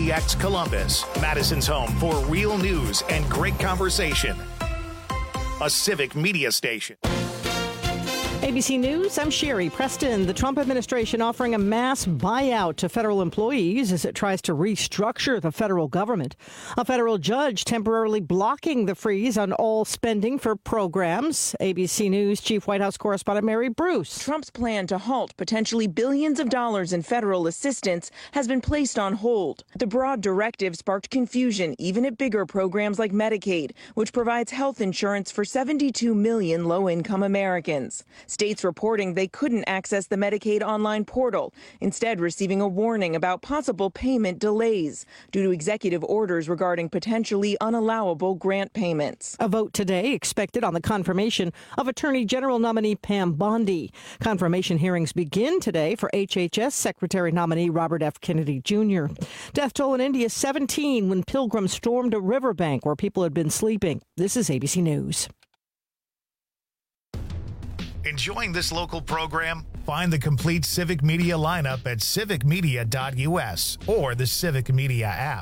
MDX Columbus, Madison's home for real news and great conversation. A civic media station. ABC News, I'm Sherry Preston. The Trump administration offering a mass buyout to federal employees as it tries to restructure the federal government. A federal judge temporarily blocking the freeze on all spending for programs. ABC News Chief White House correspondent Mary Bruce. Trump's plan to halt potentially billions of dollars in federal assistance has been placed on hold. The broad directive sparked confusion even at bigger programs like Medicaid, which provides health insurance for 72 million low-income Americans. States reporting they couldn't access the Medicaid online portal, instead receiving a warning about possible payment delays due to executive orders regarding potentially unallowable grant payments. A vote today expected on the confirmation of Attorney General nominee Pam Bondi. Confirmation hearings begin today for HHS Secretary nominee Robert F. Kennedy Jr. Death toll in India 17 when pilgrims stormed a riverbank where people had been sleeping. This is ABC News. Enjoying this local program? Find the complete Civic Media lineup at civicmedia.us or the Civic Media app.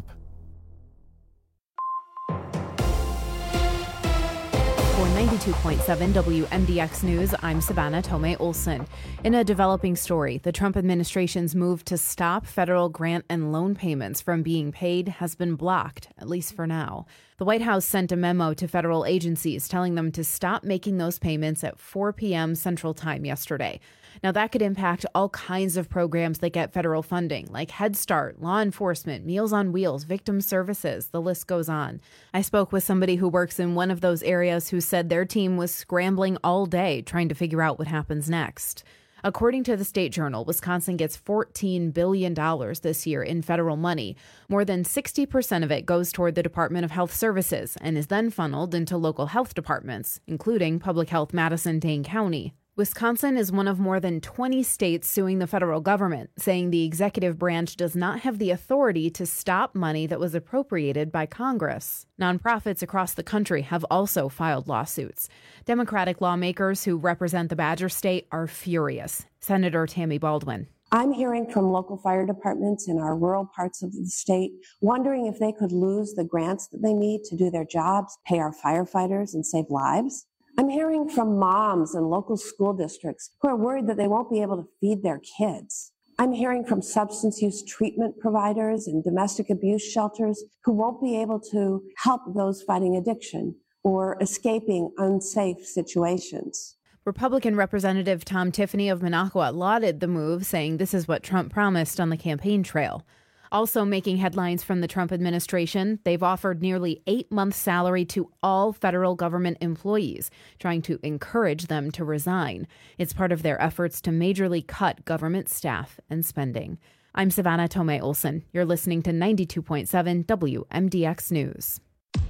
For 92.7 WMDX News, I'm Savannah Tomei Olson. In a developing story, the Trump administration's move to stop federal grant and loan payments from being paid has been blocked, at least for now. The White House sent a memo to federal agencies telling them to stop making those payments at 4 p.m. Central Time yesterday. Now, that could impact all kinds of programs that get federal funding, like Head Start, law enforcement, Meals on Wheels, victim services, the list goes on. I spoke with somebody who works in one of those areas who said their team was scrambling all day trying to figure out what happens next. According to the State Journal, Wisconsin gets $14 billion this year in federal money. More than 60% of it goes toward the Department of Health Services and is then funneled into local health departments, including Public Health Madison-Dane County. Wisconsin is one of more than 20 states suing the federal government, saying the executive branch does not have the authority to stop money that was appropriated by Congress. Nonprofits across the country have also filed lawsuits. Democratic lawmakers who represent the Badger State are furious. Senator Tammy Baldwin. I'm hearing from local fire departments in our rural parts of the state, wondering if they could lose the grants that they need to do their jobs, pay our firefighters, and save lives. I'm hearing from moms in local school districts who are worried that they won't be able to feed their kids. I'm hearing from substance use treatment providers and domestic abuse shelters who won't be able to help those fighting addiction or escaping unsafe situations. Republican Representative Tom Tiffany of Minocqua lauded the move, saying this is what Trump promised on the campaign trail. Also making headlines from the Trump administration, they've offered nearly 8 months' salary to all federal government employees, trying to encourage them to resign. It's part of their efforts to majorly cut government staff and spending. I'm Savannah Tomei Olson. You're listening to 92.7 WMDX News.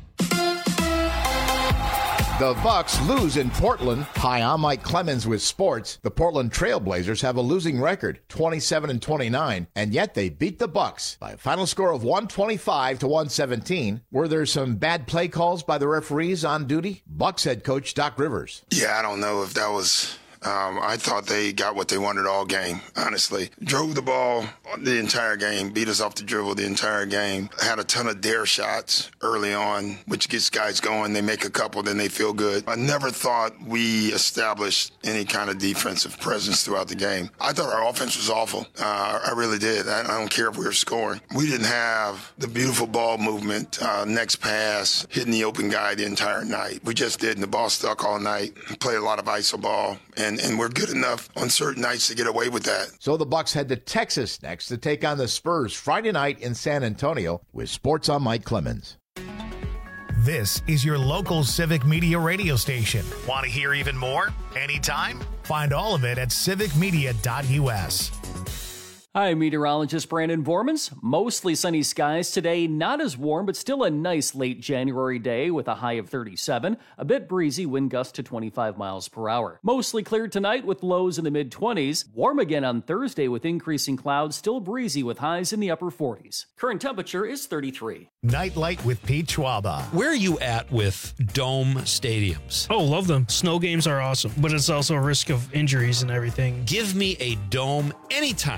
The Bucks lose in Portland. Hi, I'm Mike Clemens with sports. The Portland Trail Blazers have a losing record, 27-29, and yet they beat the Bucks by a final score of 125-117. Were there some bad play calls by the referees on duty? Bucks head coach Doc Rivers. Yeah, I don't know if that was... I thought they got what they wanted all game, honestly. Drove the ball the entire game, beat us off the dribble the entire game. Had a ton of dare shots early on, which gets guys going. They make a couple, then they feel good. I never thought we established any kind of defensive presence throughout the game. I thought our offense was awful. I really did. I don't care if we were scoring. We didn't have the beautiful ball movement, next pass, hitting the open guy the entire night. We just didn't. The ball stuck all night. Played a lot of iso ball. And we're good enough on certain nights to get away with that. So the Bucks head to Texas next to take on the Spurs Friday night in San Antonio. With sports, I'm Mike Clemens. This is your local Civic Media radio station. Want to hear even more? Anytime? Find all of it at civicmedia.us. Hi, meteorologist Brandon Vormans. Mostly sunny skies today, not as warm, but still a nice late January day with a high of 37. A bit breezy, wind gusts to 25 miles per hour. Mostly clear tonight with lows in the mid-20s. Warm again on Thursday with increasing clouds, still breezy with highs in the upper 40s. Current temperature is 33. Nightlight with Pete Schwaba. Where are you at with dome stadiums? Oh, love them. Snow games are awesome, but it's also a risk of injuries and everything. Give me a dome anytime. I don't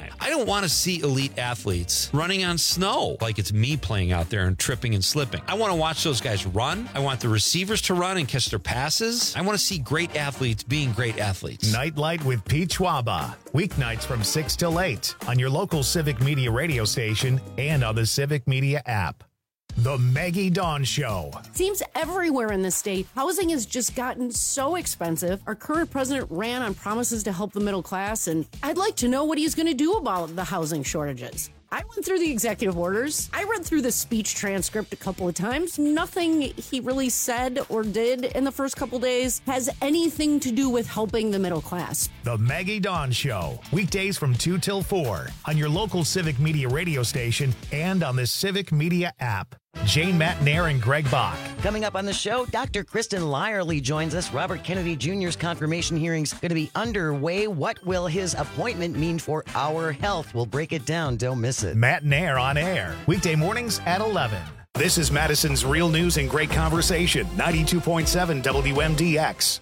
want to see elite athletes running on snow like it's me playing out there and tripping and slipping. I want to watch those guys run. I want the receivers to run and catch their passes. I want to see great athletes being great athletes. Nightlight with Pete Schwaba. Weeknights from 6 till 8 on your local Civic Media radio station and on the Civic Media app. The Maggie Dawn Show. Seems everywhere in the state, housing has just gotten so expensive. Our current president ran on promises to help the middle class, and I'd like to know what he's going to do about the housing shortages. I went through the executive orders. I read through the speech transcript a couple of times. Nothing he really said or did in the first couple days has anything to do with helping the middle class. The Maggie Dawn Show. Weekdays from 2 till 4 on your local Civic Media radio station and on the Civic Media app. Jane Matnair and Greg Bach. Coming up on the show, Dr. Kristen Lyerly joins us. Robert Kennedy Jr.'s confirmation hearing's going to be underway. What will his appointment mean for our health? We'll break it down. Don't miss it. Matnair on air. Weekday mornings at 11. This is Madison's Real News and Great Conversation. 92.7 WMDX.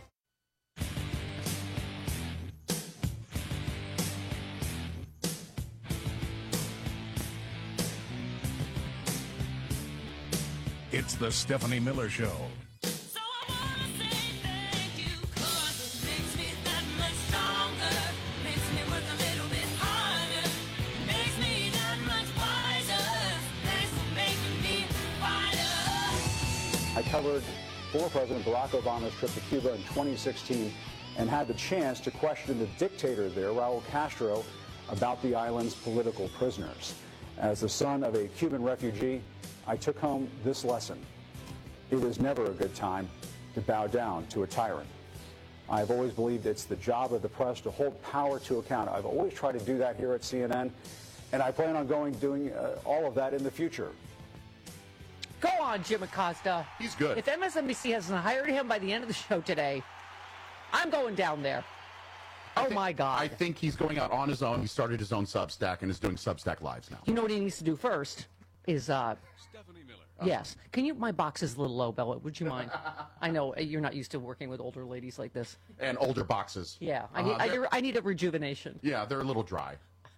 It's the Stephanie Miller Show. So I wanna say thank you, 'cause it makes me that much stronger, makes me work a little bit harder, makes me that much wiser. Thanks for making me wiser. I covered former President Barack Obama's trip to Cuba in 2016 and had the chance to question the dictator there, Raul Castro, about the island's political prisoners. As the son of a Cuban refugee, I took home this lesson. It is never a good time to bow down to a tyrant. I've always believed it's the job of the press to hold power to account. I've always tried to do that here at CNN, and I plan on doing all of that in the future. Go on, Jim Acosta. He's good. If MSNBC hasn't hired him by the end of the show today, I'm going down there. My God. I think he's going out on his own. He started his own Substack and is doing Substack Lives now. You know what he needs to do first is Stephanie Miller. Yes. Can you? My box is a little low, Bella. Would you mind? I know you're not used to working with older ladies like this. And older boxes. Yeah. I need a rejuvenation. Yeah, they're a little dry.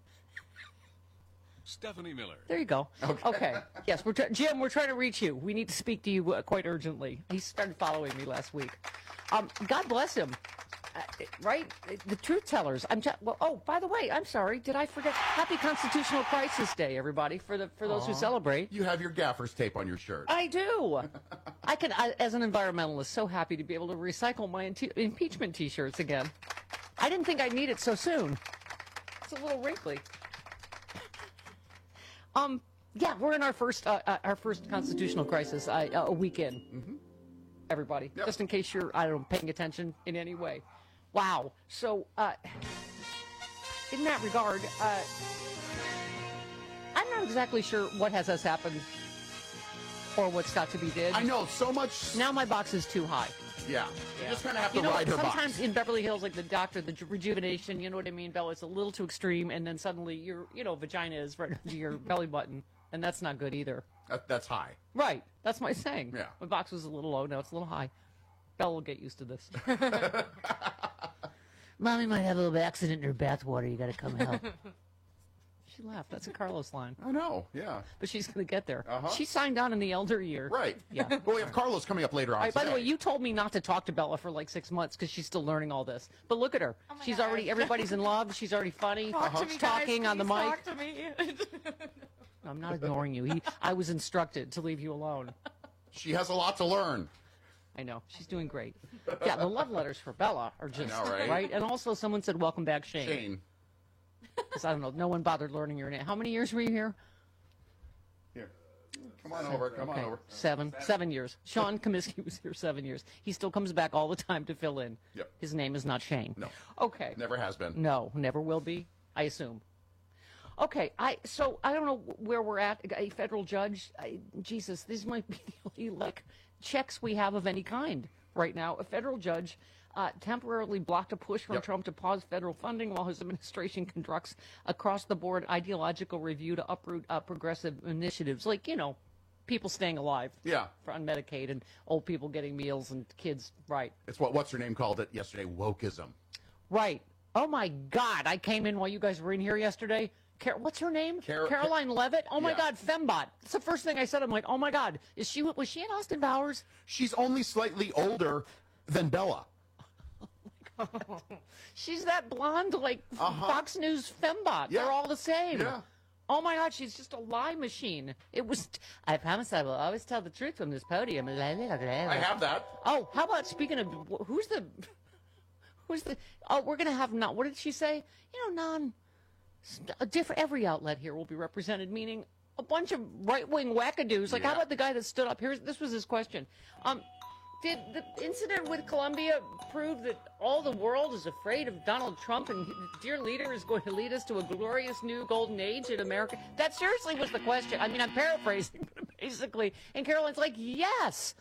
Stephanie Miller. There you go. Okay. Yes, Jim, we're trying to reach you. We need to speak to you quite urgently. He started following me last week. God bless him. Right? The truth tellers. By the way, I'm sorry. Did I forget? Happy Constitutional Crisis Day, everybody, for those who celebrate. You have your gaffer's tape on your shirt. I do. I as an environmentalist, so happy to be able to recycle my impeachment T-shirts again. I didn't think I'd need it so soon. It's a little wrinkly. Yeah, we're in our first constitutional crisis a week in. Mm-hmm. Everybody, yep. Just in case you're, paying attention in any way. Wow. So, in that regard, I'm not exactly sure what has happened or what's got to be did. I know, so much. Now my box is too high. Yeah. You just kind of have to ride her box. Sometimes in Beverly Hills, like the doctor, the rejuvenation, you know what I mean, Bella, it's a little too extreme, and then suddenly your, vagina is right under your belly button, and that's not good either. That's high. Right. That's my saying. Yeah. My box was a little low. Now it's a little high. Bella will get used to this. Mommy might have a little accident in her bathwater. You got to come help. She laughed. That's a Carlos line. I know. Yeah. But she's going to get there. Uh-huh. She signed on in the elder year. Right. Yeah. Well, we have Carlos coming up later on today. By the way, you told me not to talk to Bella for like 6 months because she's still learning all this. But look at her. Oh she's God. Already. Everybody's in love. She's already funny. Talking on the mic. Talk to me. I'm not ignoring you. I was instructed to leave you alone. She has a lot to learn. I know. She's doing great. Yeah, the love letters for Bella are just, I know, right? Right? And also someone said, welcome back, Shane. Shane. Because, I don't know, no one bothered learning your name. How many years were you here? Here. Come on over. Come on over. 7 years. Sean Comiskey was here 7 years. He still comes back all the time to fill in. Yep. His name is not Shane. No. Okay. Never has been. No, never will be, I assume. Okay, so I don't know where we're at. A federal judge, Jesus, these might be the only checks we have of any kind right now. A federal judge temporarily blocked a push from Trump to pause federal funding while his administration conducts across-the-board ideological review to uproot progressive initiatives, like, people staying alive. Yeah. On Medicaid and old people getting meals and kids, right. It's what's her name called it yesterday, wokeism. Right. Oh, my God. I came in while you guys were in here yesterday. what's her name? Car- Caroline Levitt. Oh my Yeah. God, Fembot. It's the first thing I said. I'm like, oh my God, was she in Austin Powers? She's only slightly older than Bella. She's that blonde, like Fox News Fembot. Yeah. They're all the same. Yeah. Oh my God, she's just a lie machine. It was. I promise I will always tell the truth from this podium. I have that. Oh, how about speaking of who's the? Oh, we're gonna have what did she say? A different. Every outlet here will be represented, meaning a bunch of right-wing wackadoos. Like, how about the guy that stood up here? This was his question. Did the incident with Colombia prove that all the world is afraid of Donald Trump and dear leader is going to lead us to a glorious new golden age in America? That seriously was the question. I mean, I'm paraphrasing, but basically. And Caroline's like, yes.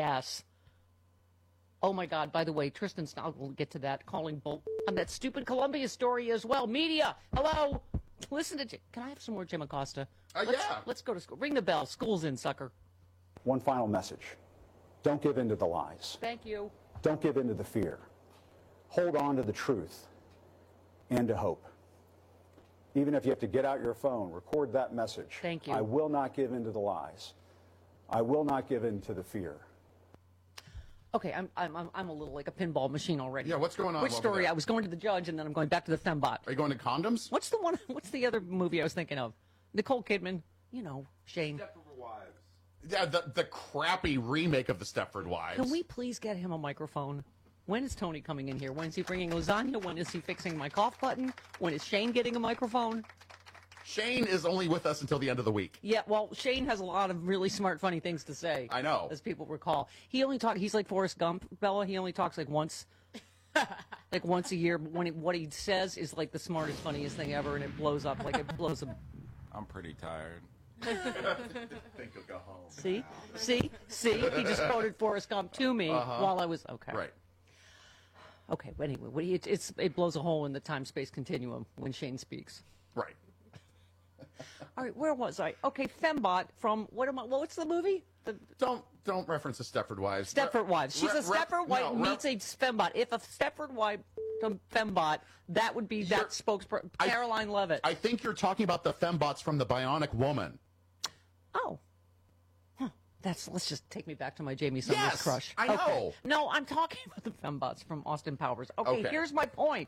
Oh, my God. By the way, Tristan Snell, we'll get to that, calling bull on that stupid Colombia story as well. Media, hello. Listen to Can I have some more Jim Acosta? Let's go to school. Ring the bell. School's in, sucker. One final message. Don't give in to the lies. Thank you. Don't give in to the fear. Hold on to the truth and to hope. Even if you have to get out your phone, record that message. Thank you. I will not give in to the lies. I will not give in to the fear. Okay, I'm a little like a pinball machine already. Yeah, what's going on Which over story? there? I was going to the judge, and then I'm going back to the Fembot. Are you going to condoms? What's the one? What's the other movie I was thinking of? Nicole Kidman. Shane. Yeah, the crappy remake of the Stepford Wives. Can we please get him a microphone? When is Tony coming in here? When is he bringing lasagna? When is he fixing my cough button? When is Shane getting a microphone? Shane is only with us until the end of the week. Yeah, well, Shane has a lot of really smart, funny things to say. I know. As people recall. He's like Forrest Gump, Bella. He only talks like once a year. But what he says is like the smartest, funniest thing ever, and it blows up. Like it blows up. I'm pretty tired. Think you'll go home. See? He just quoted Forrest Gump to me while I was, okay. Right. Okay, but anyway, it blows a hole in the time-space continuum when Shane speaks. Right. All right, where was I? Okay, Fembot from, what's the movie? Don't reference the Stepford Wives. Stepford Wives. She's a Stepford wife meets a Fembot. If a Stepford wife Fembot, that would be that spokesperson, Caroline Levitt. I think you're talking about the fembots from the Bionic Woman. Oh. Huh. Let's just take me back to my Jamie Summers crush. I know. Okay. No, I'm talking about the fembots from Austin Powers. Okay, here's my point.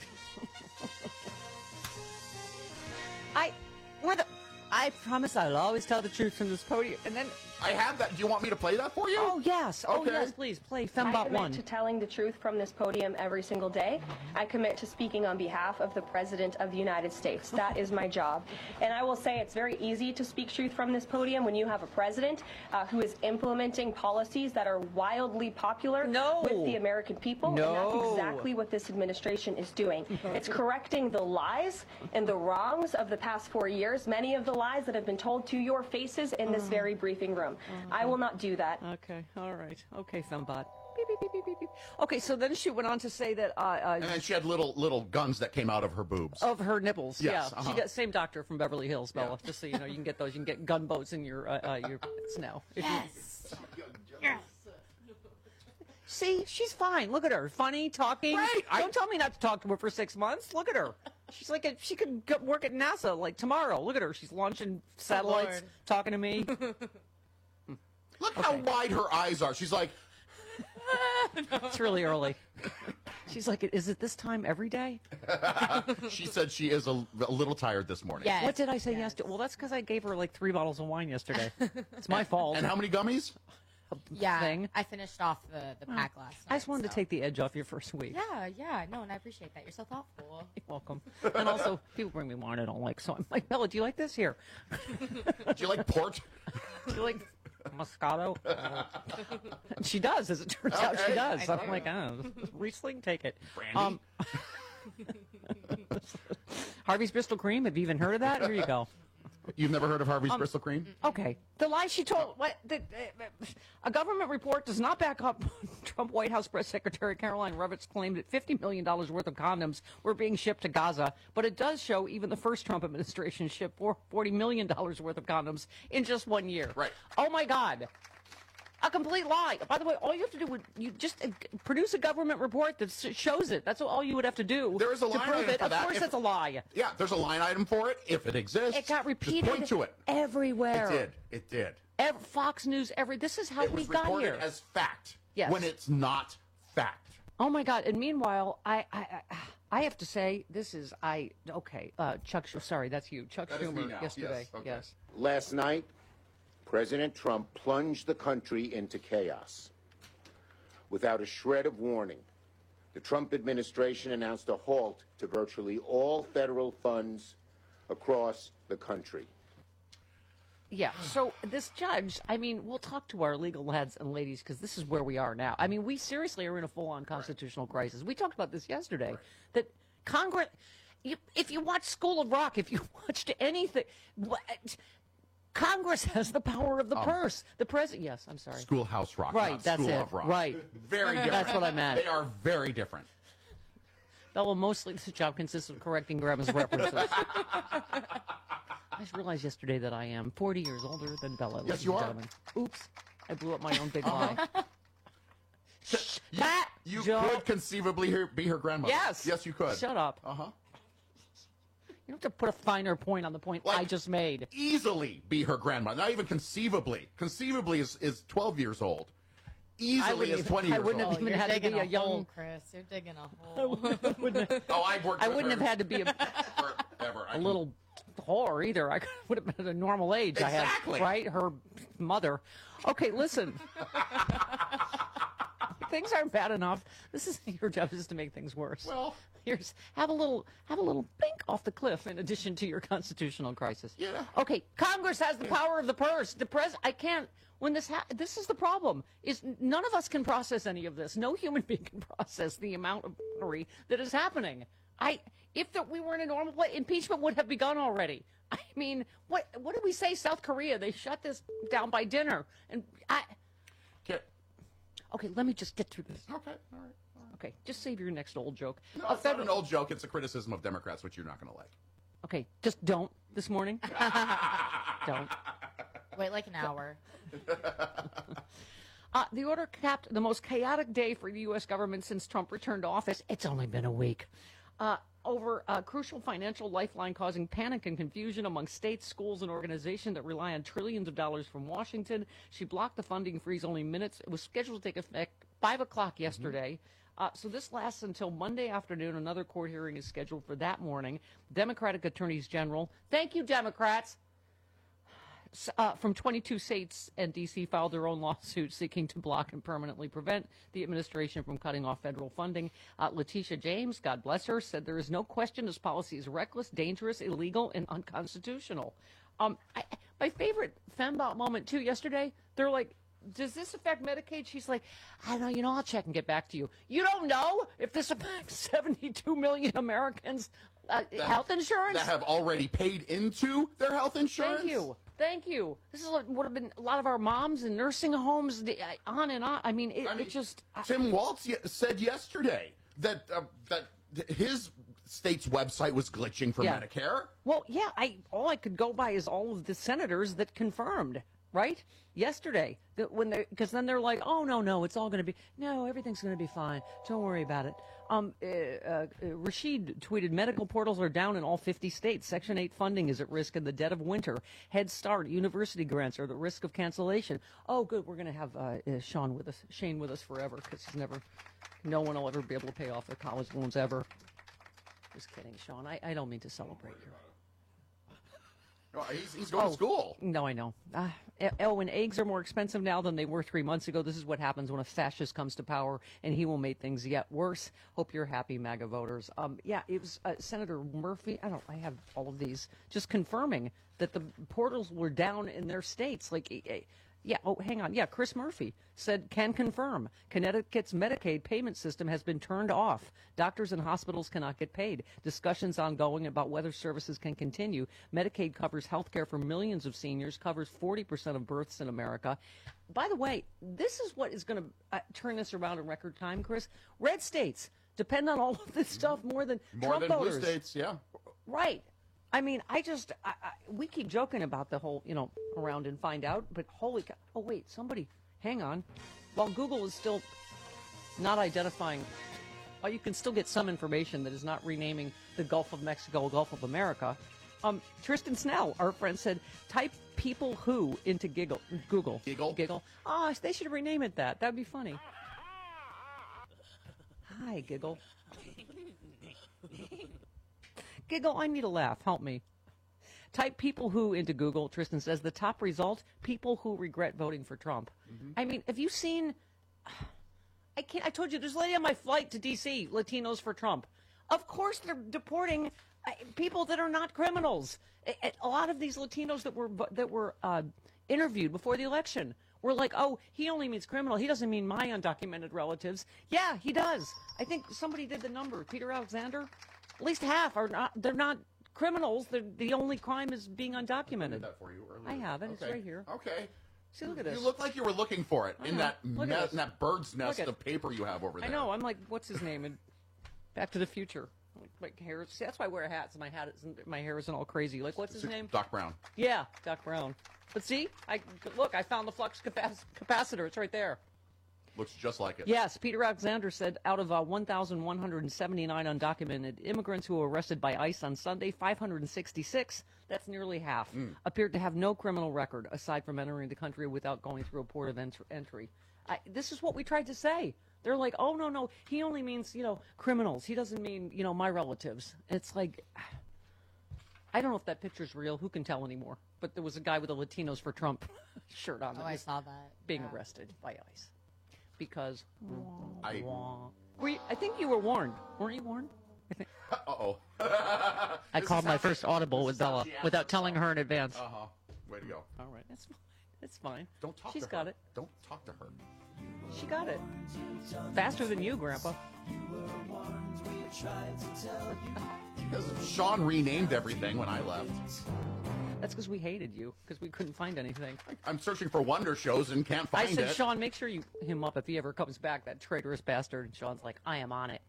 I promise I'll always tell the truth from this podium. And then I have that. Do you want me to play that for you? Oh, yes. Okay. Oh, yes, please. Play I Fembot commit 1. to telling the truth from this podium every single day. I commit to speaking on behalf of the President of the United States. That is my job. And I will say it's very easy to speak truth from this podium when you have a president who is implementing policies that are wildly popular with the American people. And that's exactly what this administration is doing. It's correcting the lies and the wrongs of the past 4 years, many of the lies that have been told to your faces in this very briefing room. I will not do that. Okay, all right. Okay, Fembot. Beep, beep, beep, beep, beep, beep. Okay, so then she went on to say that... and then she had little guns that came out of her boobs. Of her nipples, Yes, yeah. She got same doctor from Beverly Hills, Bella. Just so you know, you can get those. You can get gunboats in your now. Yes. See, she's fine. Look at her, funny, talking. Right. Don't tell me not to talk to her for 6 months. Look at her. She's like she could work at NASA like tomorrow. Look at her. She's launching satellites, talking to me. Look how wide her eyes are. She's like, it's really early. She's like, is it this time every day? she said she is a little tired this morning. Yes. What did I say yesterday? Well, that's because I gave her like 3 bottles of wine yesterday. It's my fault. And how many gummies? Yeah, Thing. I finished off the pack last night. I just wanted to take the edge off your first week. Yeah, no, and I appreciate that. You're so thoughtful. You're welcome. And also, people bring me wine I don't like, so I'm like, Bella, do you like this? Here. Do you like port? Do you like Moscato? She does, as it turns out, she does. I'm like, Riesling, take it. Brandy? Harvey's Bristol Cream, have you even heard of that? Here you go. You've never heard of Harvey's Bristol Cream? Okay. The lie she told, a government report does not back up Trump White House Press Secretary Caroline Levitt's claim that $50 million worth of condoms were being shipped to Gaza, but it does show even the first Trump administration shipped $40 million worth of condoms in just 1 year. Right. Oh, my God. A complete lie. By the way, all you have to do would you just produce a government report that shows it. That's all you would have to do. There is a to line prove item it. for Of that. course, that's a lie. Yeah, there's a line item for it if it exists. It got repeated. Just point to it. Everywhere. It did. Fox News. This is how It we was got reported here. as fact. Yes. When it's not fact. Oh my God! And meanwhile, I have to say this is Chuck. Sorry, that's you, Chuck That is me Schumer. now. Yesterday, Yes, okay. yes. Last night, President Trump plunged the country into chaos. Without a shred of warning, the Trump administration announced a halt to virtually all federal funds across the country. Yeah, so this judge, I mean, we'll talk to our legal lads and ladies because this is where we are now. I mean, we seriously are in a full-on constitutional crisis. We talked about this yesterday, that Congress, if you watch School of Rock, if you watched anything, Congress has the power of the purse. The president, yes, I'm sorry. Schoolhouse Rock. Right, not that's School it. of Rock. Right. Very different. That's what I meant. They are very different. Well, mostly this job consists of correcting Grandma's references. I just realized yesterday that I am 40 years older than Bella. Yes, ladies you and are. gentlemen. Oops. I blew up my own big lie. You Joe. could conceivably be her grandmother. Yes. Yes, you could. Shut up. Uh-huh. You don't have to put a finer point on the point I just made. Easily be her grandmother. Not even conceivably. Conceivably is 12 years old. Easily is 20 years old. I wouldn't have even You're had to digging be a a young. hole, Chris. You're digging a hole. Oh, I've worked I with wouldn't her have had to be forever. a little whore either. I would have been at a normal age. Exactly. I had, right? Her mother. Okay, listen. Things aren't bad enough. This is your job is to make things worse. Well, here's have a little bink off the cliff in addition to your constitutional crisis. Yeah. Okay, Congress has the power of the purse. The I can't. When this this is the problem. Is none of us can process any of this. No human being can process the amount of battery that is happening. If we were in a normal place, impeachment would have begun already. I mean, what did we say? South Korea, they shut this down by dinner, and Okay, let me just get through this. Okay, all right. Okay, just save your next old joke. No, it's not an old joke. It's a criticism of Democrats, which you're not going to like. Okay, just don't this morning. Don't. Wait like an hour. The order capped the most chaotic day for the U.S. government since Trump returned to office. It's only been a week. Over a crucial financial lifeline causing panic and confusion among states, schools, and organizations that rely on trillions of dollars from Washington. She blocked the funding freeze only minutes. It was scheduled to take effect 5 o'clock yesterday. So this lasts until Monday afternoon. Another court hearing is scheduled for that morning. Democratic attorneys general, thank you, Democrats, from 22 states and D.C. filed their own lawsuit seeking to block and permanently prevent the administration from cutting off federal funding. Letitia James, God bless her, said there is no question this policy is reckless, dangerous, illegal, and unconstitutional. My favorite fembot moment, too, yesterday, they're like, does this affect Medicaid? She's like, I don't know, I'll check and get back to you. You don't know if this affects 72 million Americans' health insurance? That have already paid into their health insurance? Thank you. Thank you. This is what would have been a lot of our moms in nursing homes, on and on. I mean, it just... Tim Walz said yesterday that his state's website was glitching for Medicare. Well, yeah, all I could go by is all of the senators that confirmed, right? Yesterday, because then they're like, oh, no, it's all going to be, no, everything's going to be fine. Don't worry about it. Rashid tweeted, medical portals are down in all 50 states. Section 8 funding is at risk in the dead of winter. Head Start, university grants are at risk of cancellation. Oh, good, we're going to have Shane with us forever, because no one will ever be able to pay off their college loans ever. Just kidding, Sean. I don't mean to celebrate you. No, he's going to school. No, I know. And eggs are more expensive now than they were 3 months ago. This is what happens when a fascist comes to power, and he will make things yet worse. Hope you're happy, MAGA voters. It was Senator Murphy. I have all of these just confirming that the portals were down in their states. Hang on. Yeah, Chris Murphy said, can confirm. Connecticut's Medicaid payment system has been turned off. Doctors and hospitals cannot get paid. Discussions ongoing about whether services can continue. Medicaid covers health care for millions of seniors, covers 40% of births in America. By the way, this is what is going to turn this around in record time, Chris. Red states depend on all of this stuff more than Trump voters. Blue states, yeah. Right. I mean, we keep joking about the whole, around and find out, but holy cow. Oh, wait, somebody hang on. While Google is still not identifying, well, you can still get some information that is not renaming the Gulf of Mexico Gulf of America. Tristan Snell, our friend, said, type people who into Google. Giggle. Oh, they should rename it that. That'd be funny. Hi, Giggle. Giggle, I need a laugh. Help me. Type people who into Google. Tristan says the top result, people who regret voting for Trump. I mean, have you seen... I told you, there's a lady on my flight to D.C., Latinos for Trump. Of course they're deporting people that are not criminals. A lot of these Latinos that were interviewed before the election were like, oh, he only means criminal. He doesn't mean my undocumented relatives. Yeah, he does. I think somebody did the number. Peter Alexander? At least half are not. They're not criminals. The only crime is being undocumented. I did that for you earlier. I have it. It's Okay. right here. Okay. See, look at this. You look like you were looking for it in that Look at this. in that bird's nest Look at- of paper you have over there. I know. I'm like, what's his name? And Back to the Future. My hair. See, that's why I wear a hat. So my hair isn't all crazy. Like, what's his name? Doc Brown. Yeah, Doc Brown. But see, I found the flux capacitor. It's right there. Looks just like it. Yes, Peter Alexander said out of 1,179 undocumented immigrants who were arrested by ICE on Sunday, 566, that's nearly half, appeared to have no criminal record aside from entering the country without going through a port of entry. This is what we tried to say. They're like, oh, no, he only means, criminals. He doesn't mean, my relatives. It's like, I don't know if that picture's real. Who can tell anymore? But there was a guy with a Latinos for Trump shirt on. Oh, I saw that. Being arrested by ICE. Because I think you were warned. Weren't you warned? I think. Uh-oh. I called my first audible with Bella without telling her in advance. Uh-huh. Way to go. All right. That's fine. That's fine. Don't talk She's to her. got it. Don't talk to her. She got it. Faster than you, Grandpa. Because Sean renamed everything when I left. That's because we hated you, because we couldn't find anything. I'm searching for Wonder Shows and can't find I said, it. Sean, make sure you him up if he ever comes back, that traitorous bastard. And Sean's like, I am on it.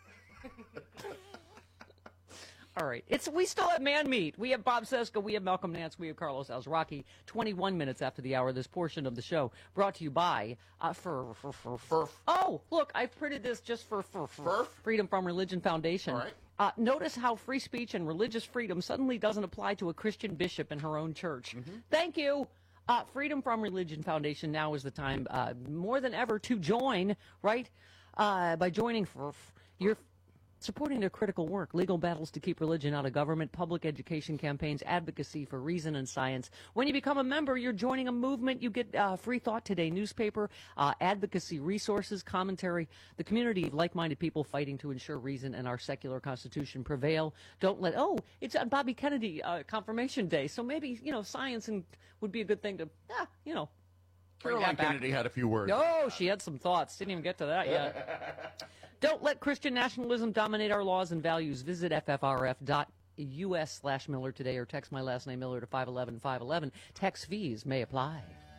All right. We still have Man Meat. We have Bob Seska. We have Malcolm Nance. We have Carlos Alzraki. 21 minutes after the hour, this portion of the show brought to you by Furf. Oh, look, I've printed this just for Furf? Freedom from Religion Foundation. All right. Notice how free speech and religious freedom suddenly doesn't apply to a Christian bishop in her own church. Thank you. Freedom from Religion Foundation, now is the time more than ever to join, right? By joining FRF, you're supporting their critical work, legal battles to keep religion out of government, public education campaigns, advocacy for reason and science. When you become a member, you're joining a movement. You get Free Thought Today newspaper, advocacy resources, commentary, the community of like-minded people fighting to ensure reason and our secular constitution prevail. Don't let, it's on Bobby Kennedy confirmation day, so maybe, science would be a good thing to, Caroline Kennedy had a few words. Oh, she had some thoughts. Didn't even get to that yet. Don't let Christian nationalism dominate our laws and values. Visit ffrf.us/Miller today or text my last name Miller to 511-511. Text fees may apply.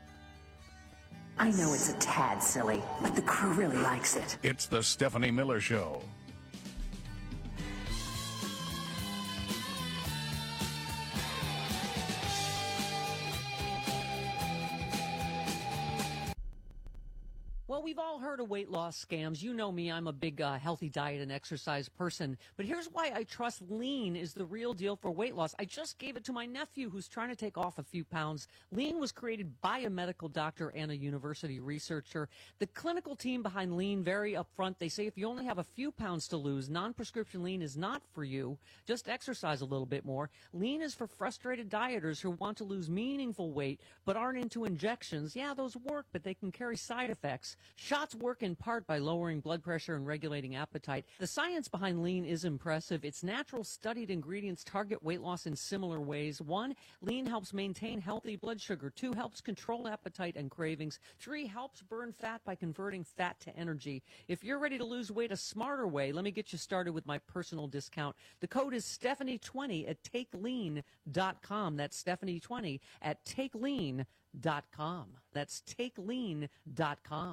I know it's a tad silly, but the crew really likes it. It's the Stephanie Miller Show. Well, we've all heard of weight loss scams. You know me, I'm a big healthy diet and exercise person. But here's why I trust Lean is the real deal for weight loss. I just gave it to my nephew who's trying to take off a few pounds. Lean was created by a medical doctor and a university researcher. The clinical team behind Lean, very upfront. They say if you only have a few pounds to lose, non-prescription Lean is not for you. Just exercise a little bit more. Lean is for frustrated dieters who want to lose meaningful weight but aren't into injections. Yeah, those work, but they can carry side effects. Shots work in part by lowering blood pressure and regulating appetite. The science behind Lean is impressive. Its natural studied ingredients target weight loss in similar ways. 1, Lean helps maintain healthy blood sugar. 2, helps control appetite and cravings. 3, helps burn fat by converting fat to energy. If you're ready to lose weight a smarter way, let me get you started with my personal discount. The code is Stephanie20 at TakeLean.com. That's Stephanie20 at TakeLean.com. That's TakeLean.com.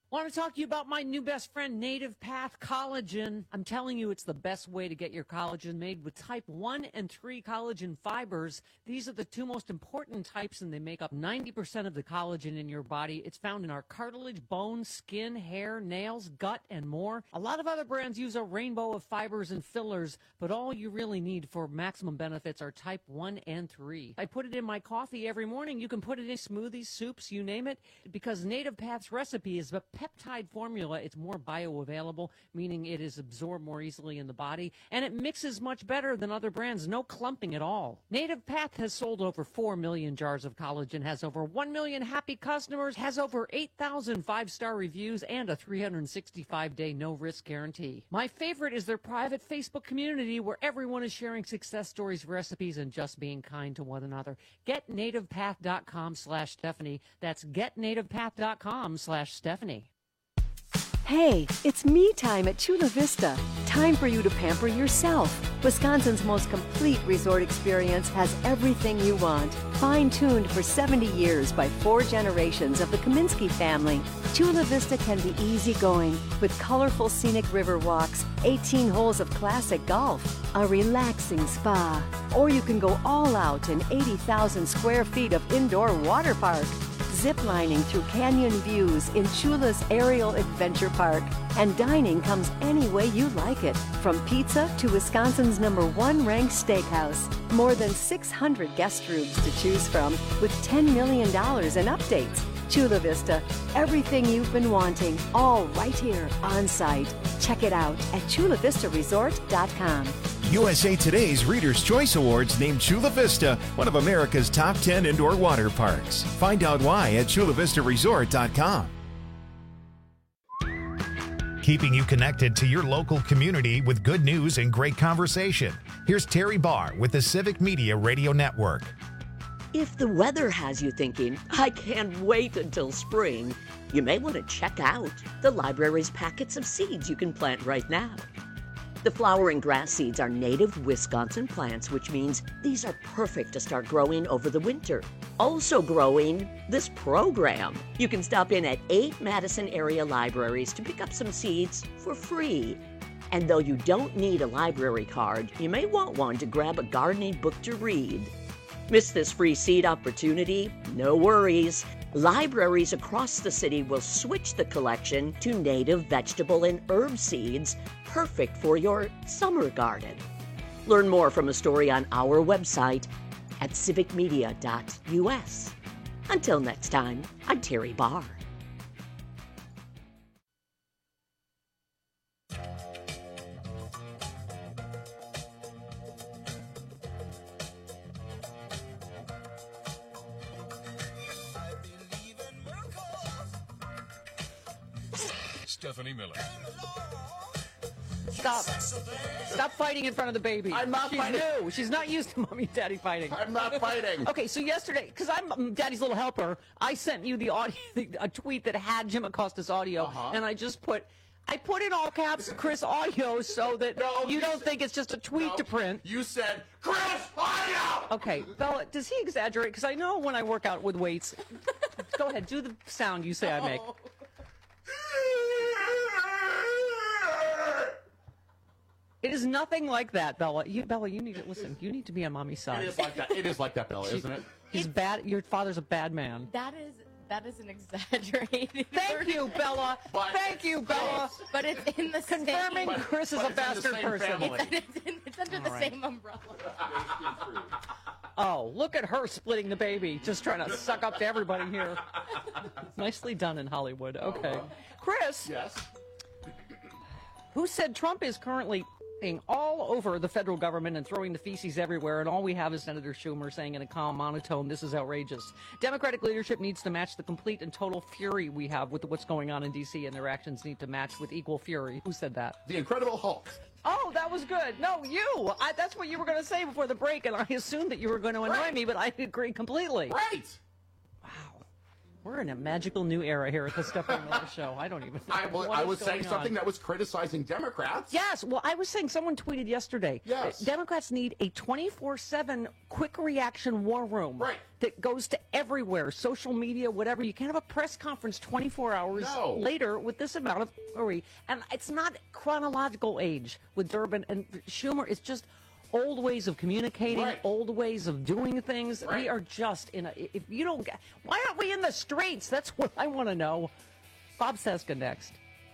Want to talk to you about my new best friend, Native Path Collagen. I'm telling you, it's the best way to get your collagen made with type 1 and 3 collagen fibers. These are the two most important types, and they make up 90% of the collagen in your body. It's found in our cartilage, bones, skin, hair, nails, gut, and more. A lot of other brands use a rainbow of fibers and fillers, but all you really need for maximum benefits are type 1 and 3. I put it in my coffee every morning. You can put it in smoothies, soups, you name it, because Native Path's recipe is a peptide formula. It's more bioavailable, meaning it is absorbed more easily in the body, and it mixes much better than other brands. No clumping at all. Native Path has sold over 4 million jars of collagen, has over 1 million happy customers, has over 8,000 five-star reviews, and a 365-day no-risk guarantee. My favorite is their private Facebook community where everyone is sharing success stories, recipes, and just being kind to one another. GetNativePath.com/Stephanie. That's GetNativePath.com/Stephanie. Hey, it's me time at Chula Vista. Time for you to pamper yourself. Wisconsin's most complete resort experience has everything you want. Fine-tuned for 70 years by 4 generations of the Kaminsky family, Chula Vista can be easygoing with colorful scenic river walks, 18 holes of classic golf, a relaxing spa, or you can go all out in 80,000 square feet of indoor water park. Ziplining through canyon views in Chula's Aerial Adventure Park. And dining comes any way you like it, from pizza to Wisconsin's #1 ranked steakhouse. More than 600 guest rooms to choose from, with $10 million in updates. Chula Vista, everything you've been wanting, all right here on site. Check it out at chulavistaresort.com. USA Today's Reader's Choice Awards named Chula Vista one of America's top 10 indoor water parks. Find out why at chulavistaresort.com. Keeping you connected to your local community with good news and great conversation. Here's Terry Barr with the Civic Media Radio Network. If the weather has you thinking, I can't wait until spring, you may want to check out the library's packets of seeds you can plant right now. The flowering grass seeds are native Wisconsin plants, which means these are perfect to start growing over the winter. Also growing, this program. You can stop in at 8 Madison area libraries to pick up some seeds for free. And though you don't need a library card, you may want one to grab a gardening book to read. Miss this free seed opportunity? No worries. Libraries across the city will switch the collection to native vegetable and herb seeds, perfect for your summer garden. Learn more from a story on our website at civicmedia.us. Until next time, I'm Terry Barr. Stephanie Miller. Stop fighting in front of the baby. I'm not fighting. She's new. She's not used to mommy and daddy fighting. I'm not fighting. Okay, so yesterday, because I'm daddy's little helper, I sent you the audio, a tweet that had Jim Acosta's audio, and I put in all caps Chris audio so that you don't think it's just a tweet to print. You said, Chris audio! Okay, Bella, does he exaggerate? Because I know when I work out with weights. Go ahead, do the sound you say I make. It is nothing like that, Bella. Bella, you need to listen. You need to be on mommy's side. It is like that. It is like that, Bella, isn't it? He's bad. Your father's a bad man. That is an exaggerated. Thank you, Bella. Thank you, Bella. But it's in the confirming same. Chris is a bastard person. It's under the same umbrella. Oh, look at her splitting the baby, just trying to suck up to everybody here. Nicely done in Hollywood. Okay, Chris. Yes. Who said Trump is currently all over the federal government and throwing the feces everywhere, and all we have is Senator Schumer saying in a calm monotone, this is outrageous. Democratic leadership needs to match the complete and total fury we have with what's going on in D.C., and their actions need to match with equal fury. Who said that? The Incredible Hulk. Oh, that was good. No, you. That's what you were going to say before the break, and I assumed that you were going to annoy me, but I agree completely. Right. We're in a magical new era here at the Stephanie Miller Show. I don't even know. I was saying something that was criticizing Democrats. Yes. Well, I was saying someone tweeted yesterday. Yes. Democrats need a 24/7 quick reaction war room. Right. That goes to everywhere, social media, whatever. You can't have a press conference 24 hours later with this amount of hurry. And it's not chronological age with Durbin and Schumer. It's just old ways of communicating, old ways of doing things. We are just in a, if you don't get, why aren't we in the streets? That's what I want to know. Bob Cesca next.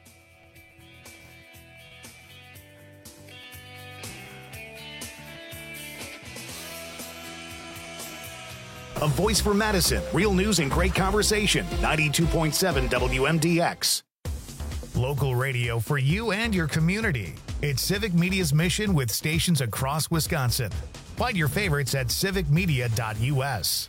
A voice for Madison. Real news and great conversation. 92.7 WMDX. Local radio for you and your community. It's Civic Media's mission with stations across Wisconsin. Find your favorites at civicmedia.us.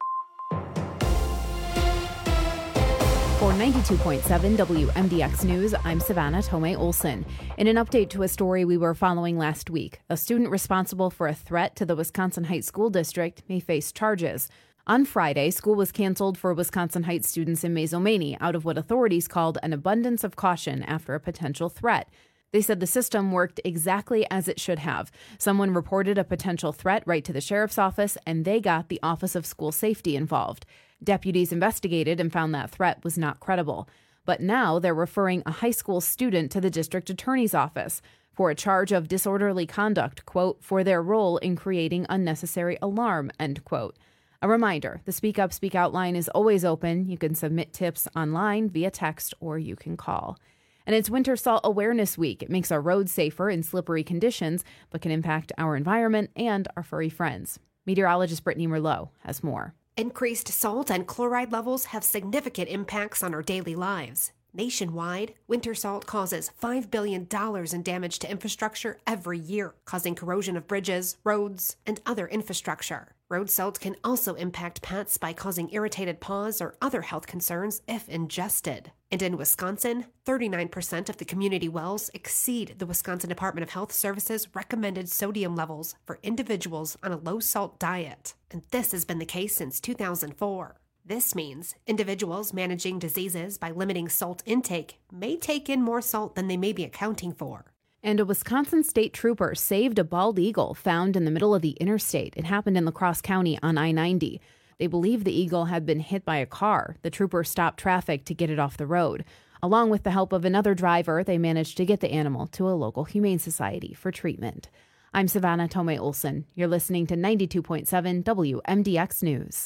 For 92.7 WMDX News, I'm Savannah Tomei Olson. In an update to a story we were following last week, a student responsible for a threat to the Wisconsin Heights School District may face charges. On Friday, school was canceled for Wisconsin Heights students in Mazomanie out of what authorities called an abundance of caution after a potential threat. They said the system worked exactly as it should have. Someone reported a potential threat right to the sheriff's office, and they got the Office of School Safety involved. Deputies investigated and found that threat was not credible. But now they're referring a high school student to the district attorney's office for a charge of disorderly conduct, quote, for their role in creating unnecessary alarm, end quote. A reminder, the Speak Up, Speak Out line is always open. You can submit tips online via text or you can call. And it's Winter Salt Awareness Week. It makes our roads safer in slippery conditions, but can impact our environment and our furry friends. Meteorologist Brittany Merlot has more. Increased salt and chloride levels have significant impacts on our daily lives. Nationwide, winter salt causes $5 billion in damage to infrastructure every year, causing corrosion of bridges, roads, and other infrastructure. Road salt can also impact pets by causing irritated paws or other health concerns if ingested. And in Wisconsin, 39% of the community wells exceed the Wisconsin Department of Health Services recommended sodium levels for individuals on a low-salt diet. And this has been the case since 2004. This means individuals managing diseases by limiting salt intake may take in more salt than they may be accounting for. And a Wisconsin state trooper saved a bald eagle found in the middle of the interstate. It happened in La Crosse County on I-90. They believe the eagle had been hit by a car. The trooper stopped traffic to get it off the road. Along with the help of another driver, they managed to get the animal to a local humane society for treatment. I'm Savannah Tomei Olson. You're listening to 92.7 WMDX News.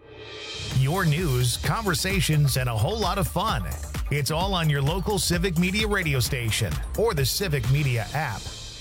Your news, conversations, and a whole lot of fun. It's all on your local Civic Media radio station or the Civic Media app.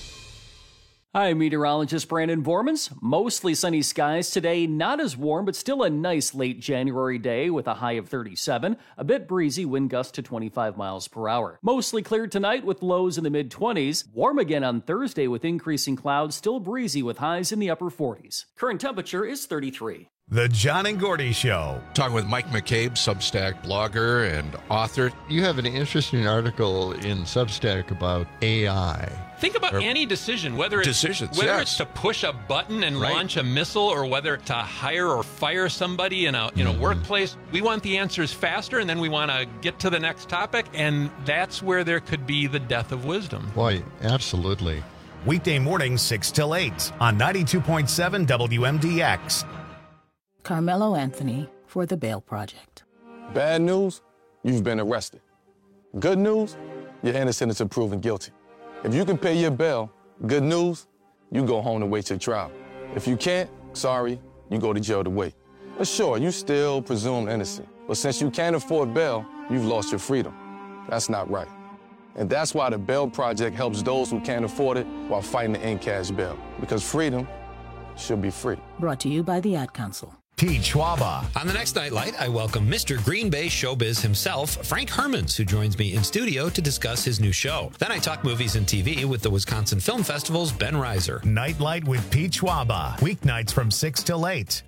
Hi, meteorologist Brandon Vormans. Mostly sunny skies today, not as warm, but still a nice late January day with a high of 37. A bit breezy, wind gusts to 25 miles per hour. Mostly clear tonight with lows in the mid-20s. Warm again on Thursday with increasing clouds, still breezy with highs in the upper 40s. Current temperature is 33. The John and Gordy Show. Talking with Mike McCabe, Substack blogger and author. You have an interesting article in Substack about AI. Think about any decision, whether it's it's to push a button and launch a missile, or whether to hire or fire somebody in a workplace. We want the answers faster, and then we want to get to the next topic, and that's where there could be the death of wisdom. Boy, absolutely. Weekday mornings 6 till 8 on 92.7 WMDX. Carmelo Anthony for the Bail Project. Bad news, you've been arrested. Good news, you're innocent until proven guilty. If you can pay your bail, good news, you go home to wait your trial. If you can't, sorry, you go to jail to wait. But sure, you still presumed innocent. But since you can't afford bail, you've lost your freedom. That's not right. And that's why the Bail Project helps those who can't afford it while fighting to end cash bail. Because freedom should be free. Brought to you by the Ad Council. Pete Schwaba. On the next Nightlight, I welcome Mr. Green Bay showbiz himself, Frank Hermans, who joins me in studio to discuss his new show. Then I talk movies and TV with the Wisconsin Film Festival's Ben Reiser. Nightlight with Pete Schwaba. Weeknights from 6 till 8.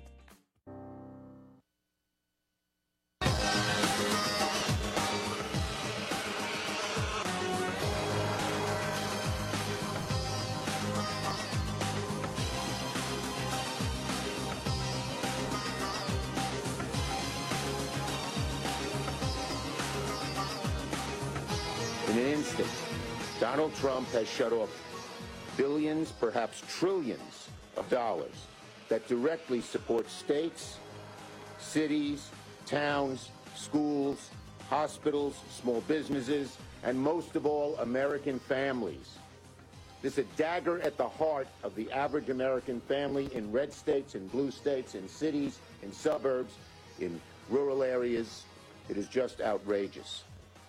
instant. Donald Trump has shut off billions, perhaps trillions of dollars that directly support states, cities, towns, schools, hospitals, small businesses, and most of all, American families. This is a dagger at the heart of the average American family in red states, in blue states, in cities, in suburbs, in rural areas. It is just outrageous.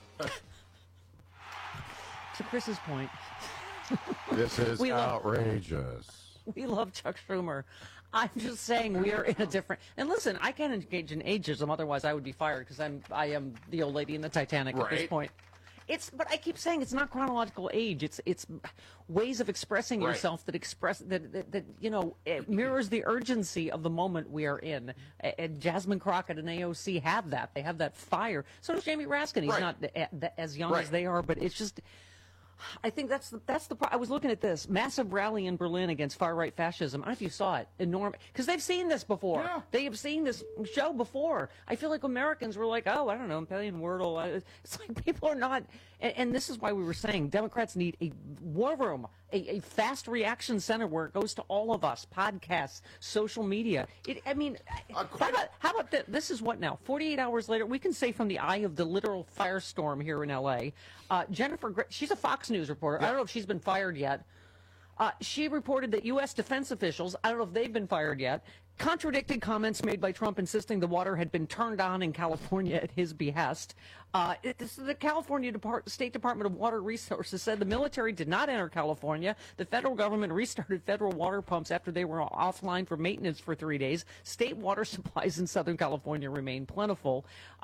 To Chris's point. This is We love- outrageous. We love Chuck Schumer. I'm just saying we are in a different. And listen, I can't engage in ageism, otherwise I would be fired because I am the old lady in the Titanic at this Right. point. But I keep saying it's not chronological age. It's ways of expressing Right. yourself that express that it mirrors the urgency of the moment we are in. And Jasmine Crockett and AOC have that. They have that fire. So does Jamie Raskin. He's Right. not as young Right. as they are, but it's just. I think that's the I was looking at this massive rally in Berlin against far right fascism. I don't know if you saw it. Enormous, because they've seen this before. Yeah. They have seen this show before. I feel like Americans were like, oh, I don't know, I'm playing Wordle. It's like people are not. And this is why we were saying Democrats need a war room, a fast reaction center where it goes to all of us, podcasts, social media. How about this? This is what now? 48 hours later, we can say from the eye of the literal firestorm here in L.A., Jennifer, she's a Fox News reporter. I don't know if she's been fired yet. She reported that U.S. defense officials, I don't know if they've been fired yet, contradicted comments made by Trump insisting the water had been turned on in California at his behest. The California State Department of Water Resources said the military did not enter California. The federal government restarted federal water pumps after they were offline for maintenance for 3 days. State water supplies in Southern California remain plentiful.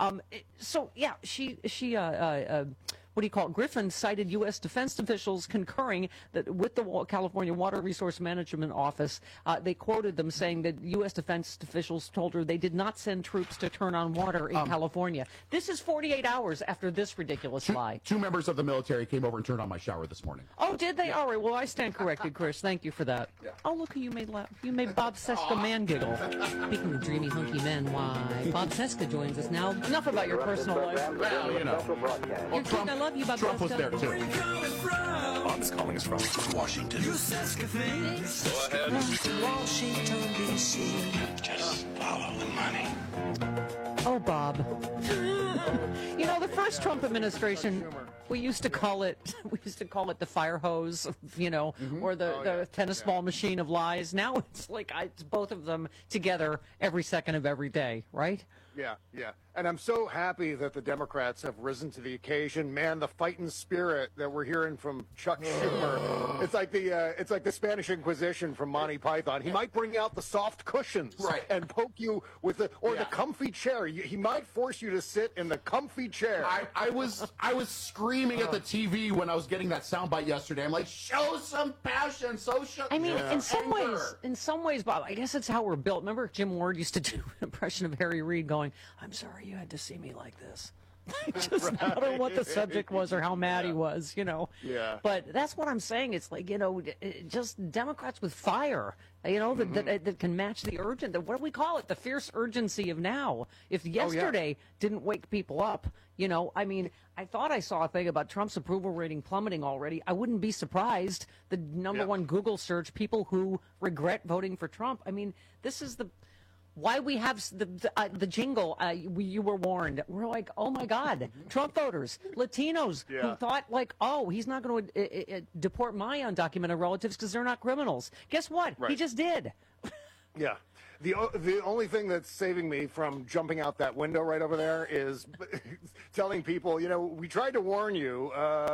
What do you call it? Griffin cited U.S. defense officials concurring that with the California Water Resource Management Office. They quoted them saying that U.S. defense officials told her they did not send troops to turn on water in California. This is 48 hours after this ridiculous lie. Two members of the military came over and turned on my shower this morning. Oh, did they? All right. Well, I stand corrected, Chris. Thank you for that. Yeah. Oh, look who you made laugh. You made Bob Seska man giggle. Speaking of dreamy, hunky men, why? Bob Seska joins us now. Enough about your personal life. Well, you know. You're cute. I love you, Bob Trump was Seska. there, too. Bob's calling us from Washington. Go ahead. Washington, D.C. Just follow the money. Oh, Bob. You know, the first Trump administration, we used to call it the fire hose, or the tennis ball machine of lies. Now it's like it's both of them together every second of every day, right? Yeah. And I'm so happy that the Democrats have risen to the occasion. Man, the fighting spirit that we're hearing from Chuck Schumer. It's like the Spanish Inquisition from Monty Python. He might bring out the soft cushions and poke you with the comfy chair. He might force you to sit in the comfy chair. I was screaming at the TV when I was getting that soundbite yesterday. I'm like, show some passion, I mean, in some ways, Bob, I guess it's how we're built. Remember Jim Ward used to do an impression of Harry Reid going, I'm sorry you had to see me like this. I don't know what the subject was or how mad he was, Yeah. But that's what I'm saying. It's like, just Democrats with fire, that can match the what do we call it? The fierce urgency of now. If yesterday didn't wake people up, I thought I saw a thing about Trump's approval rating plummeting already. I wouldn't be surprised. The number one Google search, people who regret voting for Trump. I mean, this is why we have the jingle, you were warned. We're like, oh, my God, Trump voters, Latinos who thought he's not going to deport my undocumented relatives because they're not criminals. Guess what? Right. He just did. Yeah. The only thing that's saving me from jumping out that window right over there is telling people, we tried to warn you.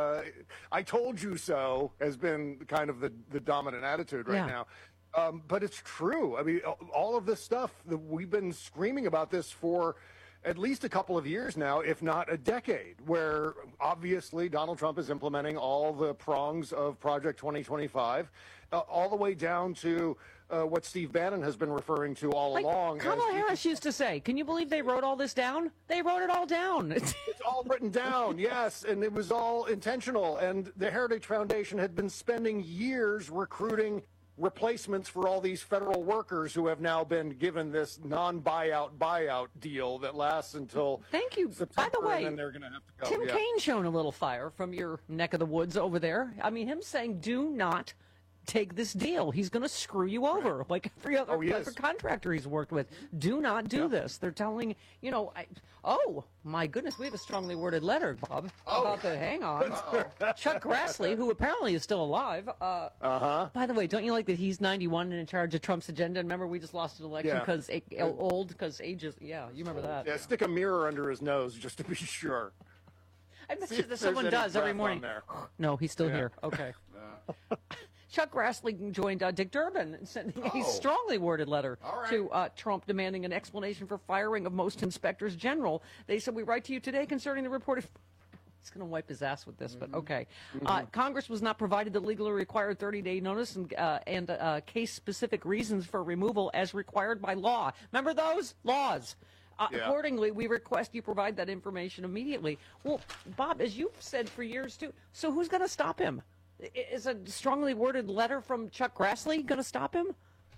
I told you so has been kind of the dominant attitude right now. But it's true. I mean, all of this stuff, we've been screaming about this for at least a couple of years now, if not a decade, where obviously Donald Trump is implementing all the prongs of Project 2025, all the way down to what Steve Bannon has been referring to all along. Kamala Harris used to say, can you believe they wrote all this down? They wrote it all down. It's all written down, yes, and it was all intentional. And the Heritage Foundation had been spending years recruiting replacements for all these federal workers who have now been given this non-buyout deal that lasts until Thank you. September, By the way, and then they're going to have to go. Tim Kaine showing a little fire from your neck of the woods over there. I mean, him saying, do not take this deal. He's going to screw you over like every other contractor he's worked with. Do not do this. They're telling, oh, my goodness, we have a strongly worded letter, Bob, about the, hang on. Chuck Grassley, who apparently is still alive. By the way, don't you like that he's 91 and in charge of Trump's agenda? Remember, we just lost an election because because age is, you remember that. Yeah, stick a mirror under his nose just to be sure. I bet you that someone does every morning. No, he's still here. Okay. Chuck Grassley joined Dick Durbin and sent a strongly worded letter to Trump demanding an explanation for firing of most inspectors general. They said, we write to you today concerning the report. He's going to wipe his ass with this, but okay. Congress was not provided the legally required 30-day notice and case-specific reasons for removal as required by law. Remember those laws? Accordingly, we request you provide that information immediately. Well, Bob, as you've said for years, too, so who's going to stop him? Is a strongly worded letter from Chuck Grassley going to stop him?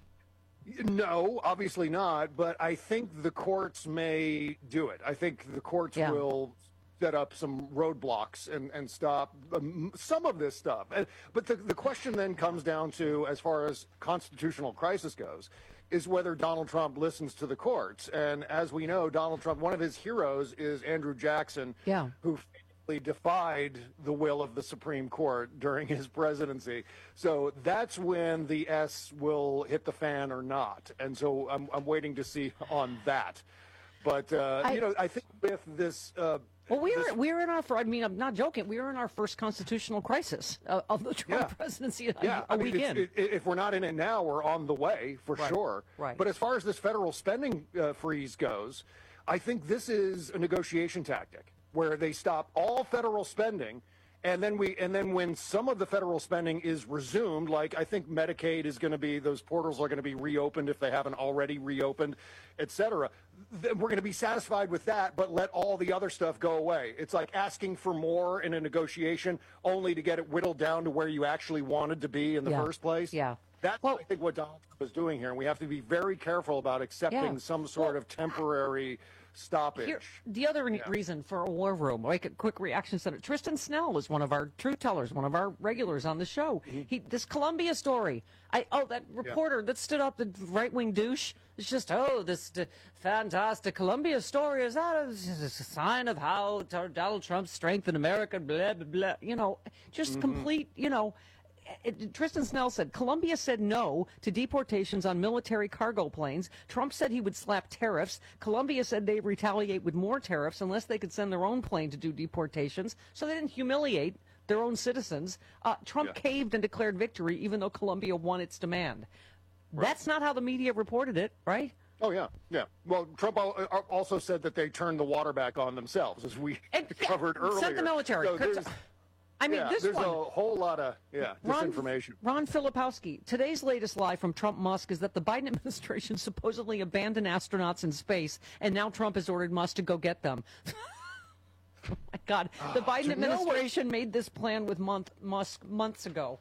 No, obviously not, but I think the courts may do it. I think the courts will set up some roadblocks and stop some of this stuff. But the question then comes down to, as far as constitutional crisis goes, is whether Donald Trump listens to the courts. And as we know, Donald Trump, one of his heroes is Andrew Jackson, who defied the will of the Supreme Court during his presidency. So that's when the S will hit the fan or not. And so I'm waiting to see on that. But, I think with this... well, we're in our, I'm not joking, we are in our first constitutional crisis of the Trump presidency a week in. If we're not in it now, we're on the way, for sure. Right. But as far as this federal spending freeze goes, I think this is a negotiation tactic, where they stop all federal spending, and then when some of the federal spending is resumed, like I think Medicaid is going to be, those portals are going to be reopened if they haven't already reopened, et cetera. Then we're going to be satisfied with that, but let all the other stuff go away. It's like asking for more in a negotiation only to get it whittled down to where you actually wanted to be in the first place. Yeah. That's I think what Donald Trump is doing here, and we have to be very careful about accepting some sort of temporary stoppage. Here, the other reason for a war room, like a quick reaction center. Tristan Snell is one of our truth tellers, one of our regulars on the show. This Columbia story. That reporter that stood up, the right-wing douche, is just, this fantastic Columbia story. Is that a sign of how Donald Trump's strength in America, blah, blah, blah. Just complete, Tristan Snell said, Colombia said no to deportations on military cargo planes. Trump said he would slap tariffs. Colombia said they'd retaliate with more tariffs unless they could send their own plane to do deportations. So they didn't humiliate their own citizens. Trump caved and declared victory, even though Colombia won its demand. That's not how the media reported it, right? Oh, yeah. Well, Trump also said that they turned the water back on themselves, as we covered earlier. Sent the military. So this there's one. a whole lot of disinformation. Ron Filipowski, today's latest lie from Trump Musk is that the Biden administration supposedly abandoned astronauts in space, and now Trump has ordered Musk to go get them. Oh, my God. The Biden administration made this plan with Musk months ago.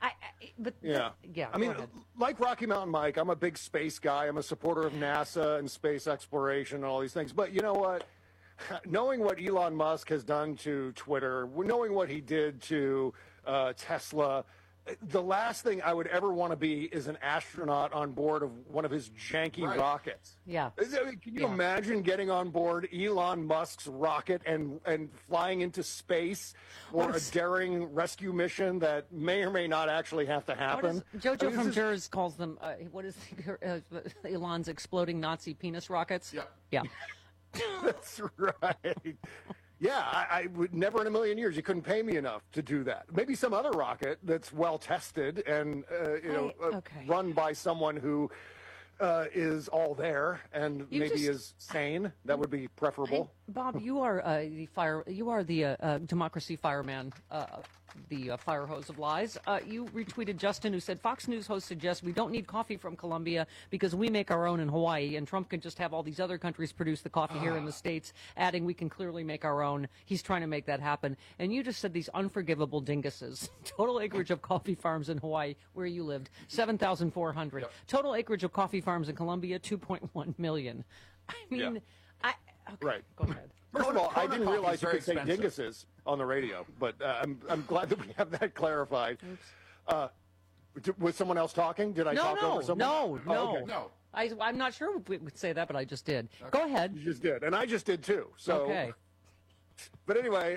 I mean, like Rocky Mountain Mike, I'm a big space guy. I'm a supporter of NASA and space exploration and all these things. But you know what? Knowing what Elon Musk has done to Twitter, knowing what he did to Tesla, the last thing I would ever want to be is an astronaut on board of one of his janky rockets. Yeah. Can you imagine getting on board Elon Musk's rocket and flying into space for a daring rescue mission that may or may not actually have to happen? Jojo from Jers calls them, Elon's exploding Nazi penis rockets? Yeah. That's right. Yeah, I would never in a million years. You couldn't pay me enough to do that. Maybe some other rocket that's well tested and run by someone who is all there and is sane. That would be preferable. Bob, you are the democracy fireman the fire hose of lies. You retweeted Justin, who said Fox News host suggests we don't need coffee from Colombia because we make our own in Hawaii, and Trump can just have all these other countries produce the coffee here in the States, adding we can clearly make our own. He's trying to make that happen. And you just said these unforgivable dinguses. Total acreage of coffee farms in Hawaii, where you lived, 7,400. Yep. Total acreage of coffee farms in Colombia, 2.1 million. I mean, Right. Go ahead. First of all, I didn't coffee realize is you very could say expensive. dinguses on the radio, but I'm glad that we have that clarified. Was someone else talking? Did I talk over someone? No. Oh, okay. No. I'm not sure if we would say that, but I just did. Okay. Go ahead. You just did, and I just did too. So, okay. But anyway,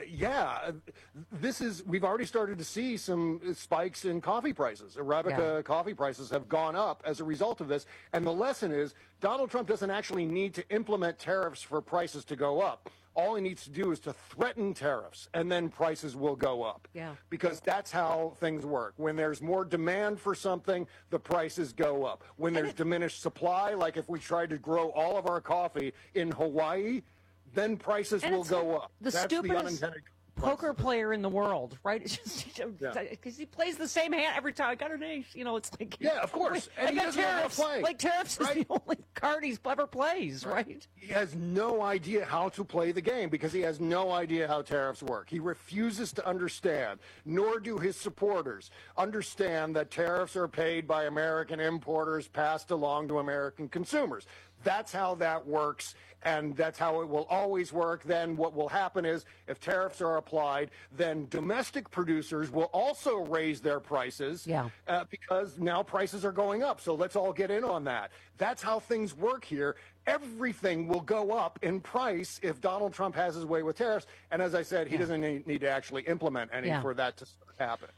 we've already started to see some spikes in coffee prices. Arabica coffee prices have gone up as a result of this. And the lesson is Donald Trump doesn't actually need to implement tariffs for prices to go up. All he needs to do is to threaten tariffs, and then prices will go up. Yeah. Because that's how things work. When there's more demand for something, the prices go up. When there's diminished supply, like if we tried to grow all of our coffee in Hawaii, then prices will go up. The That's stupidest the unintended poker player in the world, right? It's just because he plays the same hand every time. I got an ace. It's like of course. And I he got doesn't know how to tariffs. play. Like tariffs is the only card he ever plays, right? He has no idea how to play the game because he has no idea how tariffs work. He refuses to understand, nor do his supporters understand that tariffs are paid by American importers passed along to American consumers. That's how that works, and that's how it will always work. Then what will happen is if tariffs are applied, then domestic producers will also raise their prices because now prices are going up. So let's all get in on that. That's how things work here. Everything will go up in price if Donald Trump has his way with tariffs. And as I said, he doesn't need to actually implement any for that to happen.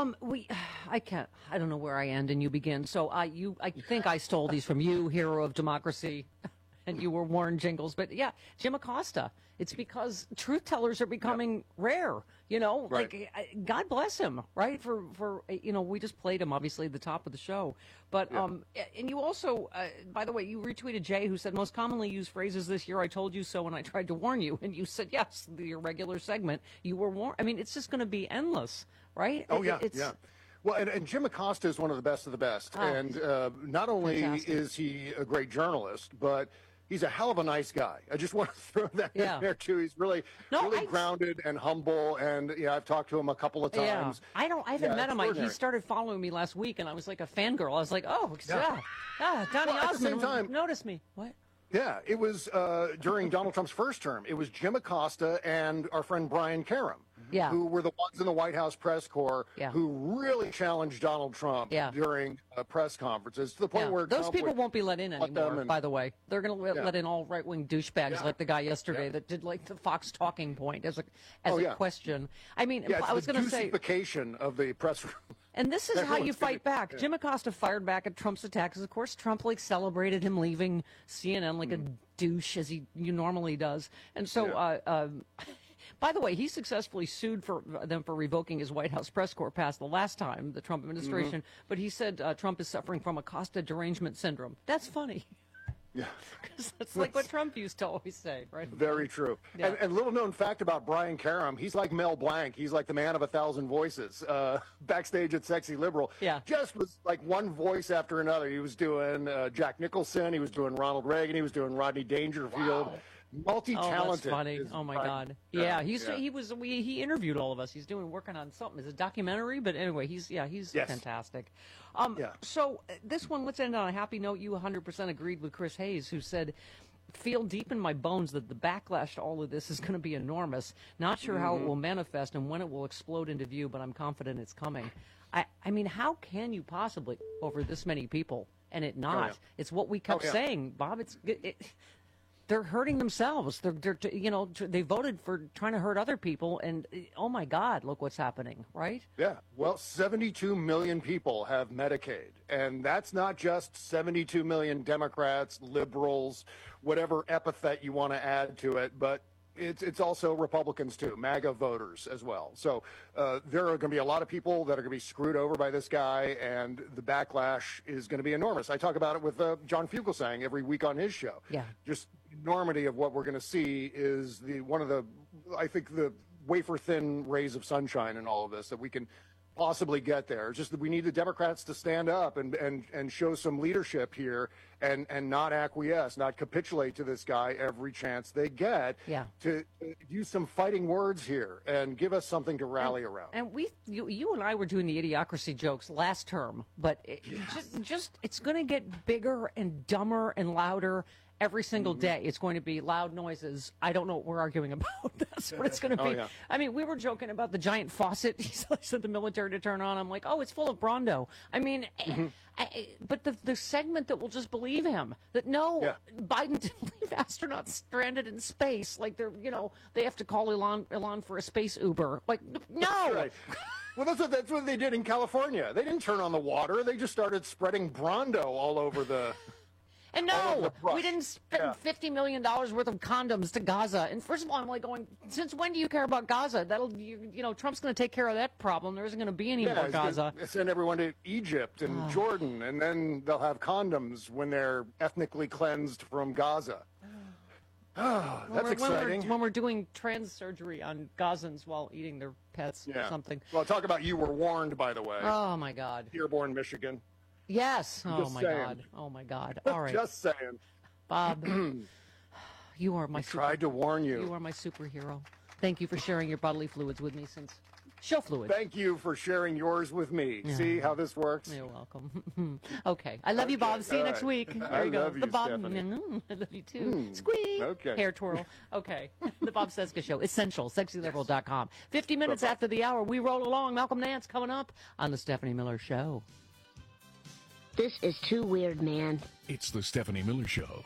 I don't know where I end and you begin. So I think I stole these from you, hero of democracy, and you were Warren Jingles. But yeah, Jim Acosta. It's because truth tellers are becoming rare. Like God bless him, right? For we just played him obviously at the top of the show. But and you also, by the way, you retweeted Jay, who said most commonly used phrases this year. I told you so when I tried to warn you, and you said yes. Your regular segment, you were warned. I mean, it's just going to be endless. Right? Oh, yeah. Well, and Jim Acosta is one of the best of the best. And not only is he a great journalist, but he's a hell of a nice guy. I just want to throw that in there, too. He's really grounded and humble. And, I've talked to him a couple of times. I haven't met him. He started following me last week, and I was like a fangirl. I was like, Donny Osmond noticed me. What? Yeah, it was during Donald Trump's first term. It was Jim Acosta and our friend Brian Karem, who were the ones in the White House press corps who really challenged Donald Trump during press conferences to the point where those people won't be let in anymore, by the way. They're going to let in all right-wing douchebags like the guy yesterday that did like the Fox talking point as a question. I mean, I was going to say of the press room. And this is how you fight back. Jim Acosta fired back at Trump's attacks. Of course, Trump celebrated him leaving CNN like a douche, as he normally does. And so, by the way, he successfully sued them for revoking his White House press corps pass the last time, the Trump administration. But he said Trump is suffering from Acosta derangement syndrome. That's funny. Yeah. Because that's like what Trump used to always say, right? Very true. Yeah. And little known fact about Brian Karem, he's like Mel Blanc. He's like the man of 1,000 voices. Backstage at Sexy Liberal. Yeah. Just was like one voice after another. He was doing Jack Nicholson. He was doing Ronald Reagan. He was doing Rodney Dangerfield. Wow. Multi-talented. Oh, that's funny. Oh my God. Yeah, he interviewed all of us. He's working on something. It's a documentary, but anyway, he's fantastic. So this one, let's end on a happy note. You 100% agreed with Chris Hayes, who said, feel deep in my bones that the backlash to all of this is going to be enormous. Not sure how it will manifest and when it will explode into view, but I'm confident it's coming. I mean, how can you possibly over this many people and it not? It's what we kept saying, Bob. They're hurting themselves. They voted for trying to hurt other people, and oh my God, look what's happening, right? Yeah. Well, 72 million people have Medicaid, and that's not just 72 million Democrats, liberals, whatever epithet you want to add to it, but it's also Republicans too, MAGA voters as well. So there are going to be a lot of people that are going to be screwed over by this guy, and the backlash is going to be enormous. I talk about it with John Fugelsang every week on his show. Yeah. Just enormity of what we're going to see is one of the wafer-thin rays of sunshine in all of this, that we can possibly get there. It's just that we need the Democrats to stand up and show some leadership here and not acquiesce, not capitulate to this guy every chance they get, to use some fighting words here and give us something to rally around. And you and I were doing the idiocracy jokes last term, but it's going to get bigger and dumber and louder every single day. It's going to be loud noises. I don't know what we're arguing about. That's what it's going to be. Yeah. I mean, we were joking about the giant faucet he sent the military to turn on. I'm like, oh, it's full of Brawndo. I mean, but the segment that will just believe him, that Biden didn't leave astronauts stranded in space. Like they have to call Elon for a space Uber. Like, no. That's right. Well, that's what they did in California. They didn't turn on the water. They just started spreading Brawndo all over the... And no, we didn't spend $50 million worth of condoms to Gaza. And first of all, I'm like going, since when do you care about Gaza? Trump's going to take care of that problem. There isn't going to be any more Gaza. Send everyone to Egypt and Jordan, and then they'll have condoms when they're ethnically cleansed from Gaza. That's exciting. When we're doing trans surgery on Gazans while eating their pets or something. Well, talk about you were warned, by the way. Oh, my God. Dearborn, Michigan. Yes. Just saying. Oh, my God. All right. Just saying. Bob, you are my tried to warn you. You are my superhero. Thank you for sharing your bodily fluids with me since show fluid. Thank you for sharing yours with me. Yeah. See how this works? You're welcome. Okay. I love you, Bob. See you next week. There you go. Love you, the Bob. Stephanie. I love you too. Squeak. Okay. Hair twirl. Okay. The Bob Cesca Show. Essential. SexyLiberal.com. 50 minutes after the hour, we roll along. Malcolm Nance coming up on the Stephanie Miller Show. This is too weird, man. It's the Stephanie Miller Show.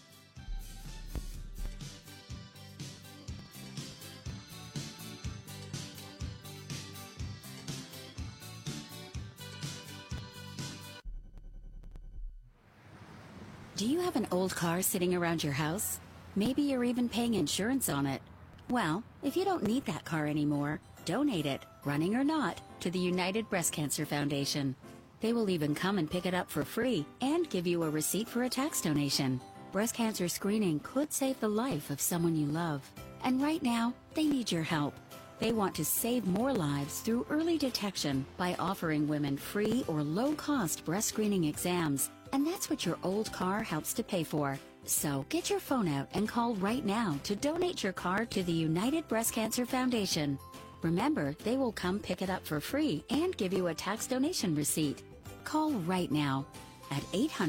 Do you have an old car sitting around your house? Maybe you're even paying insurance on it. Well, if you don't need that car anymore, donate it, running or not, to the United Breast Cancer Foundation. They will even come and pick it up for free and give you a receipt for a tax donation. Breast cancer screening could save the life of someone you love. And right now, they need your help. They want to save more lives through early detection by offering women free or low-cost breast screening exams. And that's what your old car helps to pay for. So get your phone out and call right now to donate your car to the United Breast Cancer Foundation. Remember, they will come pick it up for free and give you a tax donation receipt. Call right now at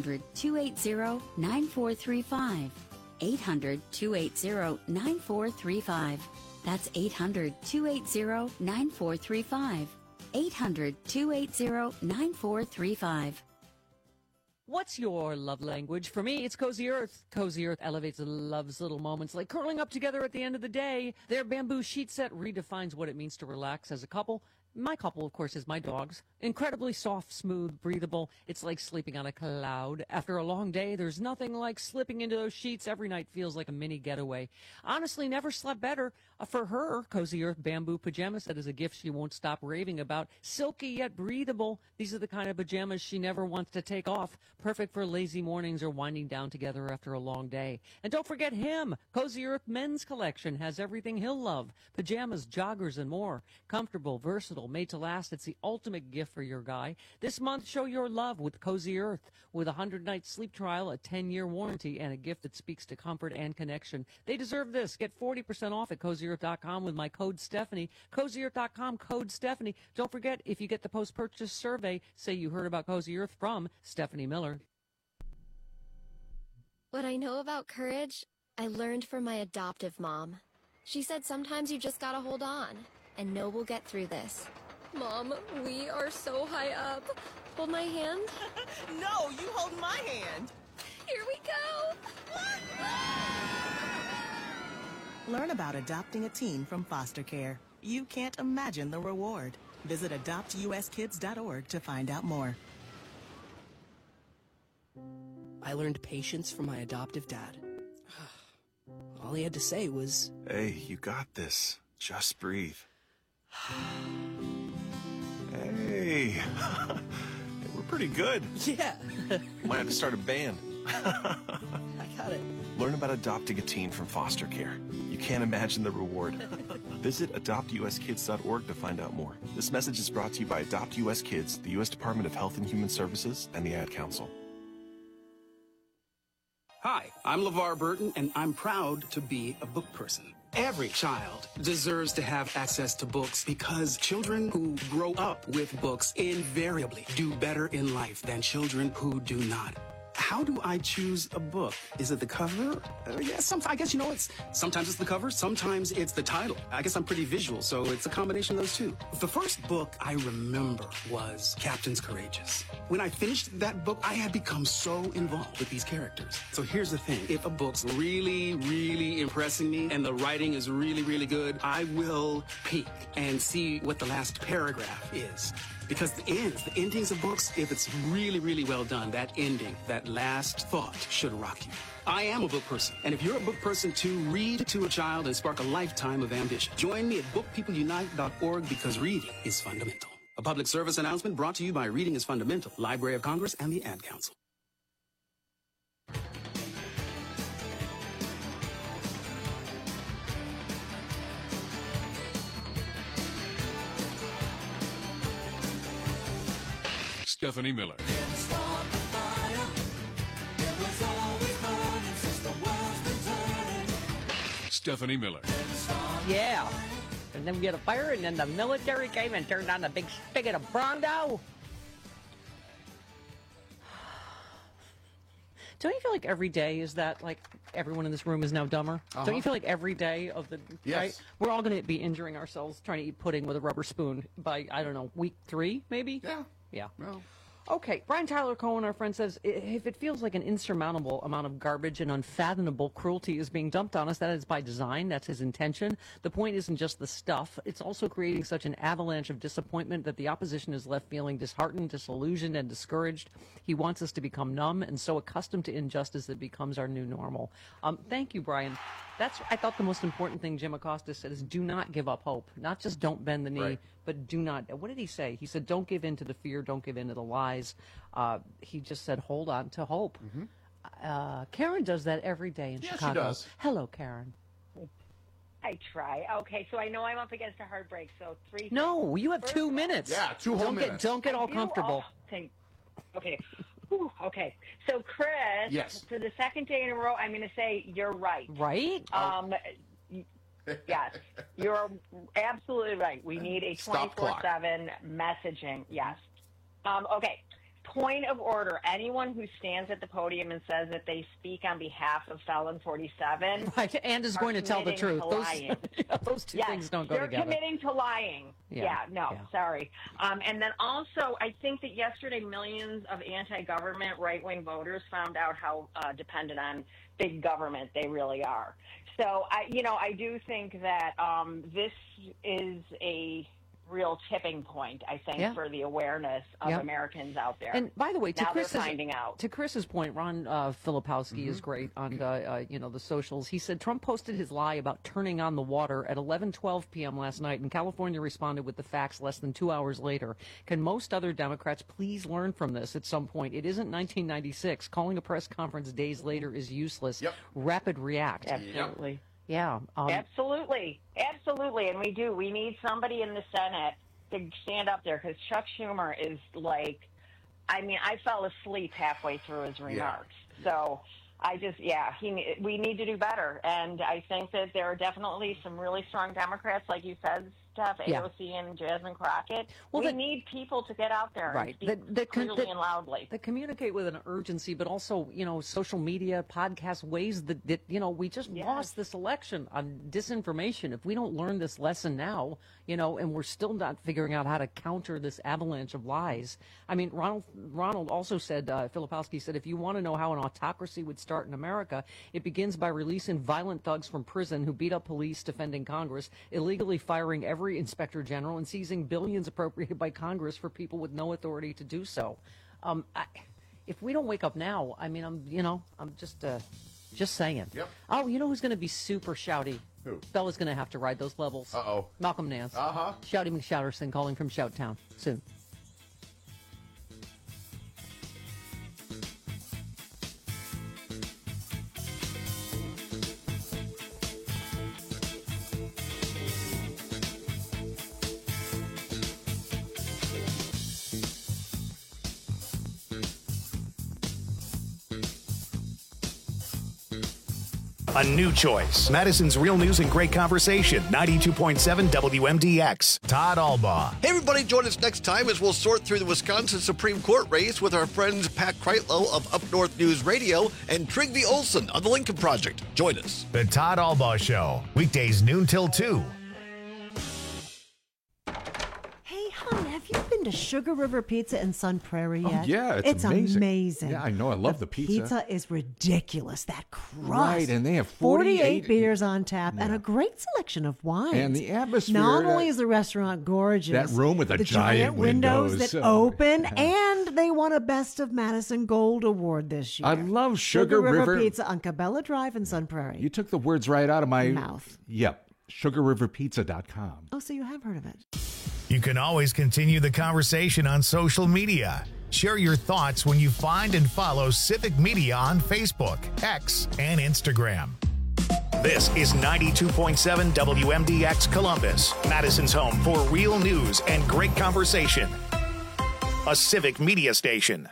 800-280-9435. 800-280-9435. That's 800-280-9435. 800-280-9435. What's your love language? For me, it's Cozy Earth. Cozy Earth elevates love's little moments like curling up together at the end of the day. Their bamboo sheet set redefines what it means to relax as a couple. My couple, of course, is my dogs. Incredibly soft, smooth, breathable. It's like sleeping on a cloud. After a long day, there's nothing like slipping into those sheets. Every night feels like a mini getaway. Honestly, never slept better. For her, Cozy Earth bamboo pajamas, that is a gift she won't stop raving about. Silky yet breathable. These are the kind of pajamas she never wants to take off. Perfect for lazy mornings or winding down together after a long day. And don't forget him. Cozy Earth men's collection has everything he'll love. Pajamas, joggers, and more. Comfortable, versatile, made to last. It's the ultimate gift for your guy. This month, show your love with Cozy Earth. With a 100-night sleep trial, a 10-year warranty, and a gift that speaks to comfort and connection. They deserve this. Get 40% off at CozyEarth.com with my code Stephanie. CozyEarth.com, code Stephanie. Don't forget, if you get the post-purchase survey, say you heard about Cozy Earth from Stephanie Miller. What I know about courage, I learned from my adoptive mom. She said sometimes you just gotta hold on and know we'll get through this. Mom, we are so high up. Hold my hand. No, you hold my hand. Here we go. Learn about adopting a teen from foster care. You can't imagine the reward. Visit adoptuskids.org to find out more. I learned patience from my adoptive dad. All he had to say was, "Hey, you got this. Just breathe." Hey, we're pretty good. Yeah. Might have to start a band. I Got it. Learn about adopting a teen from foster care. You can't imagine the reward. Visit adoptuskids.org to find out more. This message is brought to you by Adopt US Kids, the U.S. Department of Health and Human Services, and the Ad Council. Hi, I'm LeVar Burton, and I'm proud to be a book person. Every child deserves to have access to books because children who grow up with books invariably do better in life than children who do not. How do I choose a book? Is it the cover? I guess, sometimes it's the cover, sometimes it's the title. I guess I'm pretty visual, so it's a combination of those two. The first book I remember was Captains Courageous. When I finished that book, I had become so involved with these characters. So here's the thing. If a book's really, really impressing me and the writing is really, really good, I will peek and see what the last paragraph is. Because the endings of books, if it's really, really well done, that ending, that last thought should rock you. I am a book person, and if you're a book person too, read to a child and spark a lifetime of ambition. Join me at bookpeopleunite.org because reading is fundamental. A public service announcement brought to you by Reading is Fundamental, Library of Congress, and the Ad Council. Stephanie Miller. Stephanie Miller. Yeah. And then we get a fire, and then the military came and turned on the big spigot of Brawndo. Don't you feel like every day is that, like, everyone in this room is now dumber? Don't you feel like every day of the... Yes. Right? We're all going to be injuring ourselves trying to eat pudding with a rubber spoon by, I don't know, week 3, maybe? Yeah. Yeah. Well. Okay, Brian Tyler Cohen, our friend, says, if it feels like an insurmountable amount of garbage and unfathomable cruelty is being dumped on us, that is by design. That's his intention. The point isn't just the stuff. It's also creating such an avalanche of disappointment that the opposition is left feeling disheartened, disillusioned, and discouraged. He wants us to become numb and so accustomed to injustice that it becomes our new normal. Thank you, Brian. That's, I thought, the most important thing Jim Acosta said is do not give up hope. Not just don't bend the knee, but do not. What did he say? He said don't give in to the fear, don't give in to the lies. He just said hold on to hope. Karen does that every day in Chicago. She does. Hello, Karen. I try. Okay, so I know I'm up against a hard break, so 3 No, you have 2 minutes. Yeah, 2 whole minutes. Don't get all comfortable. Okay. Whew, okay. So, Chris, yes. for the second day in a row, I'm going to say you're right. Right? Yes, you're absolutely right. We need a 24/7 messaging. Yes. Okay. Point of order. Anyone who stands at the podium and says that they speak on behalf of Felon 47 right, and is going to tell the truth. Those two things don't go together. They're committing to lying. Sorry. And then also, I think that yesterday millions of anti-government right-wing voters found out how dependent on big government they really are. So, I do think that this is a real tipping point, I think, for the awareness of Americans out there. And by the way, now they're finding out. To Chris's point, Ron Filipowski is great on the socials. He said Trump posted his lie about turning on the water at 11:12 p.m. last night, and California responded with the facts less than 2 hours later. Can most other Democrats please learn from this at some point? It isn't 1996. Calling a press conference days later is useless. Rapid react. Absolutely. Yeah. Absolutely. And we need somebody in the Senate to stand up there because Chuck Schumer is like, I fell asleep halfway through his remarks. So we need to do better. And I think that there are definitely some really strong Democrats, like you said, Steph, AOC and Jasmine Crockett. We need people to get out there and speak clearly and loudly. That communicate with an urgency, but also, social media, podcast, ways that we just lost this election on disinformation. If we don't learn this lesson now, and we're still not figuring out how to counter this avalanche of lies. Ronald also said, Filipowski said, if you want to know how an autocracy would start in America, it begins by releasing violent thugs from prison who beat up police defending Congress, illegally firing every inspector general, and seizing billions appropriated by Congress for people with no authority to do so. If we don't wake up now, I'm just saying. Yep. Oh, you know who's going to be super shouty? Who? Bella's going to have to ride those levels. Uh-oh. Malcolm Nance. Uh-huh. Shouty McShouterson calling from Shouttown. Soon. A new choice. Madison's Real News and Great Conversation. 92.7 WMDX. Todd Albaugh. Hey, everybody, join us next time as we'll sort through the Wisconsin Supreme Court race with our friends Pat Kreitlow of Up North News Radio and Trygve Olsen of the Lincoln Project. Join us. The Todd Albaugh Show. Weekdays noon till 2. Hey, hon, have you been to Sugar River Pizza in Sun Prairie yet? Oh, yeah, it's amazing. Yeah, I know. I love the pizza. Pizza is ridiculous. That crust. Right, and they have 48 beers on tap and a great selection of wines. And the atmosphere. Not only is the restaurant gorgeous, that room with the giant windows that open, and they won a Best of Madison Gold Award this year. I love Sugar River Pizza on Cabela Drive in Sun Prairie. You took the words right out of my mouth. Yep. SugarRiverPizza.com. Oh, so you have heard of it. You can always continue the conversation on social media. Share your thoughts when you find and follow Civic Media on Facebook, X, and Instagram. This is 92.7 WMDX Columbus, Madison's home for real news and great conversation. A Civic Media station.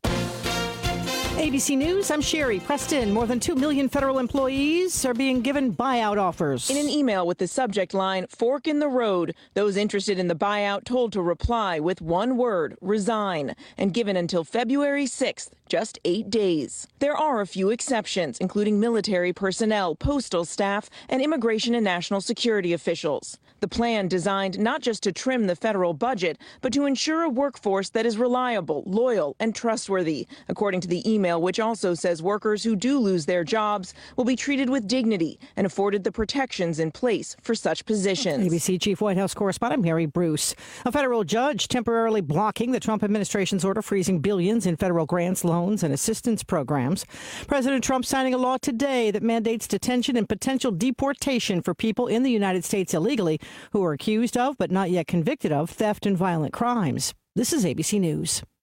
ABC News, I'm Sherry Preston. More than 2 million federal employees are being given buyout offers. In an email with the subject line, "Fork in the Road," those interested in the buyout told to reply with one word, resign, and given until February 6th, just 8 days. There are a few exceptions, including military personnel, postal staff, and immigration and national security officials. The plan designed not just to trim the federal budget, but to ensure a workforce that is reliable, loyal, and trustworthy, according to the email, which also says workers who do lose their jobs will be treated with dignity and afforded the protections in place for such positions. ABC Chief White House correspondent Mary Bruce. A federal judge temporarily blocking the Trump administration's order freezing billions in federal grants, loans, and assistance programs. President Trump signing a law today that mandates detention and potential deportation for people in the United States illegally who are accused of, but not yet convicted of, theft and violent crimes. This is ABC News.